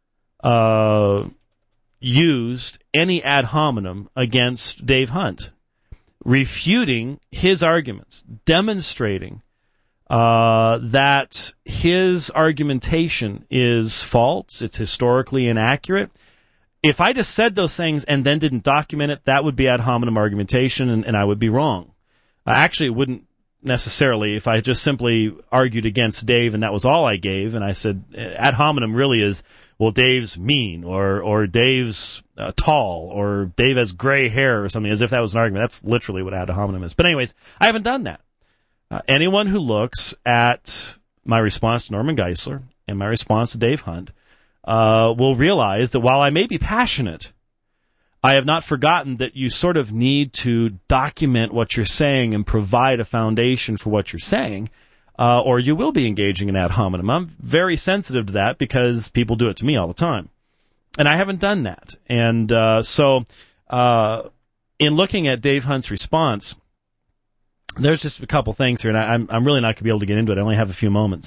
uh, used any ad hominem against Dave Hunt, refuting his arguments, demonstrating Uh, that his argumentation is false, it's historically inaccurate. If I just said those things and then didn't document it, that would be ad hominem argumentation, and, and I would be wrong. Uh, actually, it wouldn't necessarily if I just simply argued against Dave and that was all I gave, and I said ad hominem really is, well, Dave's mean, or or Dave's uh, tall, or Dave has gray hair or something, as if that was an argument. That's literally what ad hominem is. But anyways, I haven't done that. Uh, anyone who looks at my response to Norman Geisler and my response to Dave Hunt uh, will realize that while I may be passionate, I have not forgotten that you sort of need to document what you're saying and provide a foundation for what you're saying, uh, or you will be engaging in ad hominem. I'm very sensitive to that because people do it to me all the time. And I haven't done that. And uh, so uh, in looking at Dave Hunt's response, there's just a couple things here, and I, I'm, I'm really not going to be able to get into it. I only have a few moments.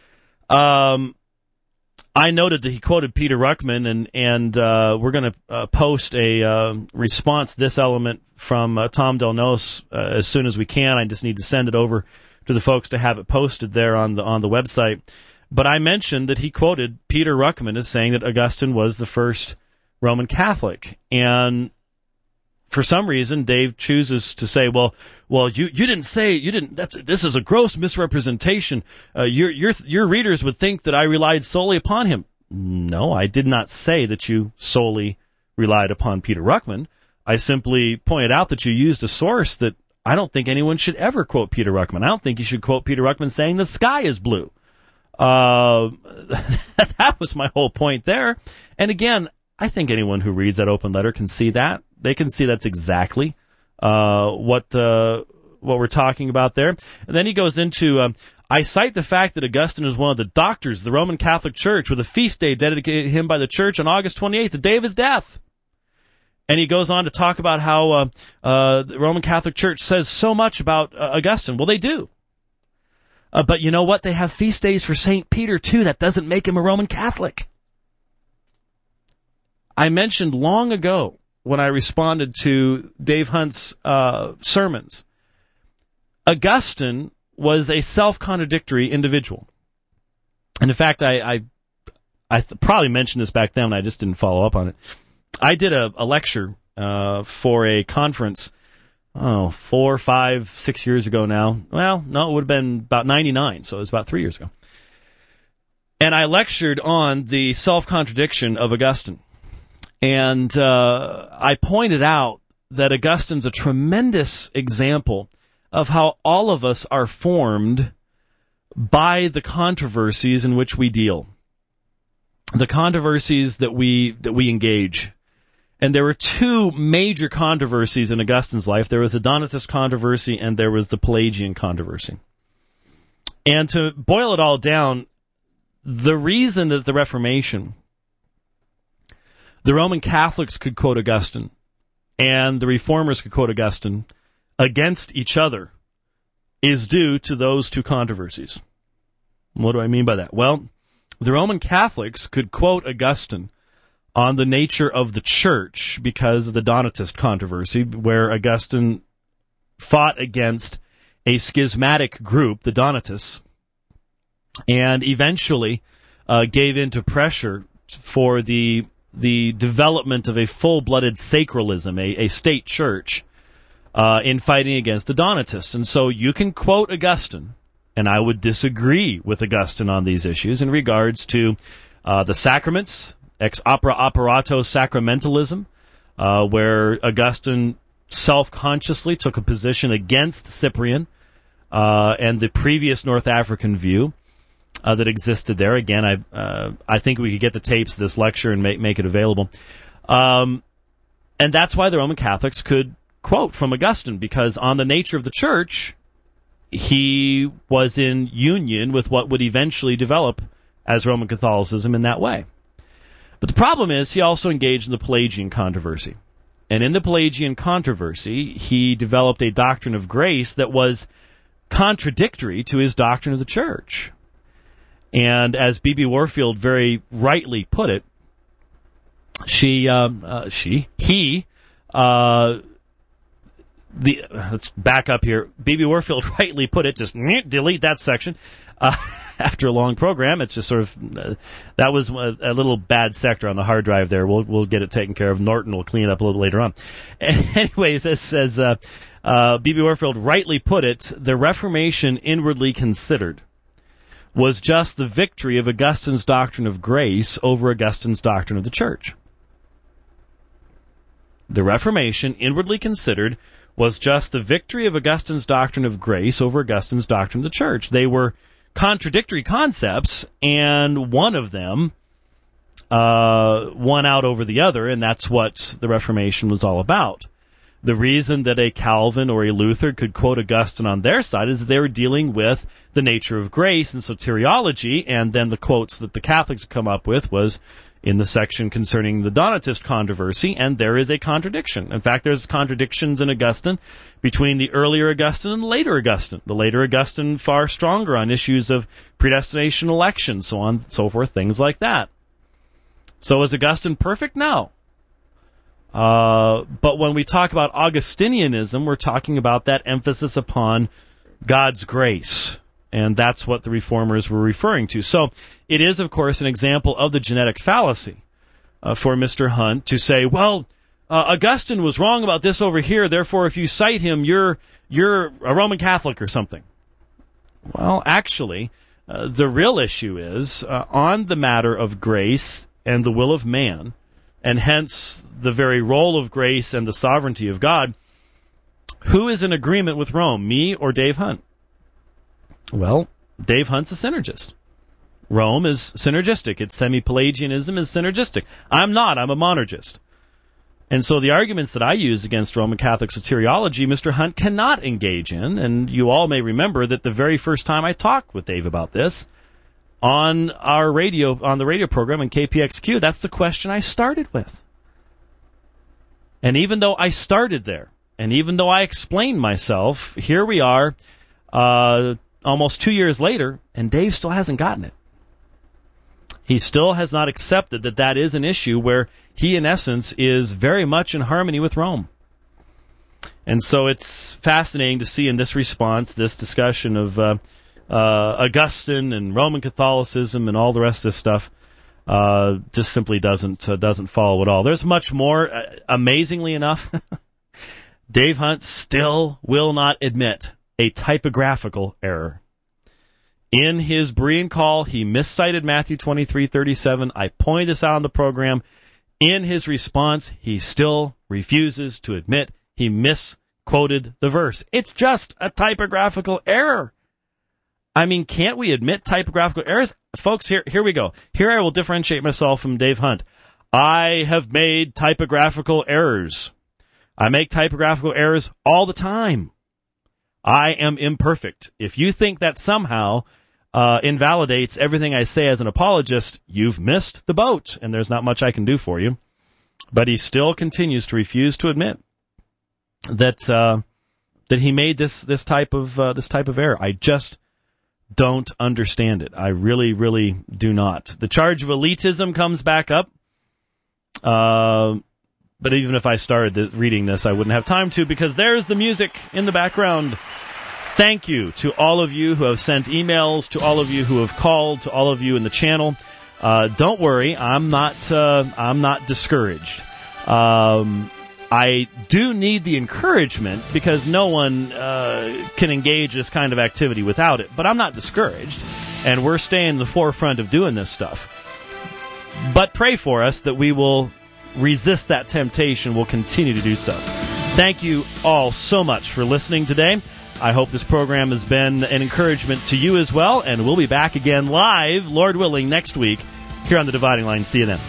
Um, I noted that he quoted Peter Ruckman, and, and uh, we're going to uh, post a uh, response to this element from uh, Tom Delnos uh, as soon as we can. I just need to send it over to the folks to have it posted there on the on the website. But I mentioned that he quoted Peter Ruckman as saying that Augustine was the first Roman Catholic, and for some reason, Dave chooses to say, "Well, well, you, you didn't say you didn't. That's this is a gross misrepresentation. Uh, your your your readers would think that I relied solely upon him." No, I did not say that you solely relied upon Peter Ruckman. I simply pointed out that you used a source that I don't think anyone should ever quote Peter Ruckman. I don't think you should quote Peter Ruckman saying the sky is blue. Uh, that was my whole point there. And again, I think anyone who reads that open letter can see that. They can see that's exactly uh, what the what we're talking about there. And then he goes into, um, I cite the fact that Augustine is one of the doctors of the Roman Catholic Church, with a feast day dedicated to him by the Church on August twenty-eighth, the day of his death. And he goes on to talk about how uh, uh, the Roman Catholic Church says so much about uh, Augustine. Well, they do. Uh, but you know what? They have feast days for Saint Peter, too. That doesn't make him a Roman Catholic. I mentioned long ago when I responded to Dave Hunt's uh, sermons, Augustine was a self-contradictory individual. And in fact, I I, I th- probably mentioned this back then, and I just didn't follow up on it. I did a, a lecture uh, for a conference, oh, four, five, six years ago now. Well, no, it would have been about ninety-nine, so it was about three years ago. And I lectured on the self-contradiction of Augustine. And uh, I pointed out that Augustine's a tremendous example of how all of us are formed by the controversies in which we deal, the controversies that we that we engage. And there were two major controversies in Augustine's life. There was the Donatist controversy and there was the Pelagian controversy. And to boil it all down, the reason that the Reformation, the Roman Catholics could quote Augustine and the Reformers could quote Augustine against each other is due to those two controversies. What do I mean by that? Well, the Roman Catholics could quote Augustine on the nature of the church because of the Donatist controversy, where Augustine fought against a schismatic group, the Donatists, and eventually uh, gave in to pressure for the the development of a full-blooded sacralism, a, a state church, uh, in fighting against the Donatists. And so you can quote Augustine, and I would disagree with Augustine on these issues in regards to uh, the sacraments, ex opere operato sacramentalism, uh, where Augustine self-consciously took a position against Cyprian uh, and the previous North African view uh, that existed there. Again, I uh, I think we could get the tapes of this lecture and make, make it available. Um, and that's why the Roman Catholics could quote from Augustine, because on the nature of the church, he was in union with what would eventually develop as Roman Catholicism in that way. But the problem is he also engaged in the Pelagian controversy. And in the Pelagian controversy, he developed a doctrine of grace that was contradictory to his doctrine of the church. And as B B Warfield very rightly put it, she, um, uh, she, he, uh, the let's back up here. B B Warfield rightly put it. Just delete that section. Uh, after a long program, it's just sort of uh, that was a, a little bad sector on the hard drive there. We'll we'll get it taken care of. Norton will clean it up a little later on. Anyways, as as uh, uh, B B Warfield rightly put it, the Reformation, inwardly considered, was just the victory of Augustine's doctrine of grace over Augustine's doctrine of the church. The Reformation, inwardly considered, was just the victory of Augustine's doctrine of grace over Augustine's doctrine of the church. They were contradictory concepts, and one of them uh, won out over the other, and that's what the Reformation was all about. The reason that a Calvin or a Luther could quote Augustine on their side is that they were dealing with the nature of grace and soteriology, and then the quotes that the Catholics had come up with was in the section concerning the Donatist controversy, and there is a contradiction. In fact, there's contradictions in Augustine between the earlier Augustine and the later Augustine. The later Augustine far stronger on issues of predestination, election, so on and so forth, things like that. So is Augustine perfect? No. Uh, but when we talk about Augustinianism, we're talking about that emphasis upon God's grace. And that's what the Reformers were referring to. So it is, of course, an example of the genetic fallacy uh, for Mister Hunt to say, well, uh, Augustine was wrong about this over here, therefore if you cite him, you're you're a Roman Catholic or something. Well, actually, uh, the real issue is uh, on the matter of grace and the will of man, and hence the very role of grace and the sovereignty of God, who is in agreement with Rome, me or Dave Hunt? Well, Dave Hunt's a synergist. Rome is synergistic. Its semi-Pelagianism is synergistic. I'm not. I'm a monergist. And so the arguments that I use against Roman Catholic soteriology, Mister Hunt cannot engage in, and you all may remember that the very first time I talked with Dave about this on our radio, on the radio program in K P X Q, that's the question I started with. And even though I started there, and even though I explained myself, here we are, uh, almost two years later, and Dave still hasn't gotten it. He still has not accepted that that is an issue where he, in essence, is very much in harmony with Rome. And so it's fascinating to see in this response, this discussion of uh, uh, Augustine and Roman Catholicism and all the rest of this stuff, uh, just simply doesn't uh, doesn't follow at all. There's much more. Uh, amazingly enough, Dave Hunt still will not admit a typographical error. In his Berean call, he miscited Matthew twenty-three thirty-seven. I pointed this out on the program. In his response, he still refuses to admit he misquoted the verse. It's just a typographical error. I mean, can't we admit typographical errors? Folks, here here we go. Here I will differentiate myself from Dave Hunt. I have made typographical errors. I make typographical errors all the time. I am imperfect. If you think that somehow uh, invalidates everything I say as an apologist, you've missed the boat, and there's not much I can do for you. But he still continues to refuse to admit that uh, that he made this this type of uh, this type of error. I just don't understand it. I really, really do not. The charge of elitism comes back up. Uh, but even if I started the, reading this, I wouldn't have time to, because there's the music in the background. Thank you to all of you who have sent emails, to all of you who have called, to all of you in the channel. Uh, don't worry, I'm not. Uh, I'm not discouraged. Um, I do need the encouragement, because no one uh, can engage this kind of activity without it. But I'm not discouraged, and we're staying in the forefront of doing this stuff. But pray for us that we will resist that temptation. We'll continue to do so. Thank you all so much for listening today. I hope this program has been an encouragement to you as well, and we'll be back again live, Lord willing, next week here on The Dividing Line. See you then.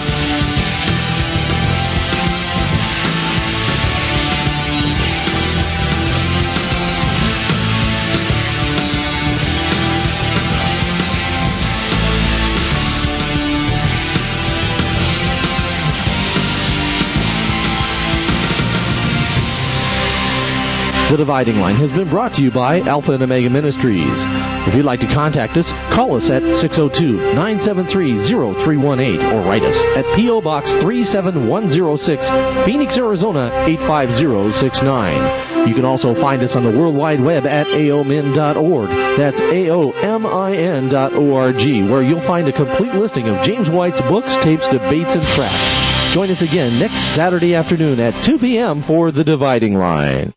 The Dividing Line has been brought to you by Alpha and Omega Ministries. If you'd like to contact us, call us at six oh two, nine seven three, oh three one eight or write us at P O. Box three seven one oh six, Phoenix, Arizona eight five zero six nine. You can also find us on the World Wide Web at A O M I N dot org. That's A O M I N dot O R G, where you'll find a complete listing of James White's books, tapes, debates, and tracts. Join us again next Saturday afternoon at two p.m. for The Dividing Line.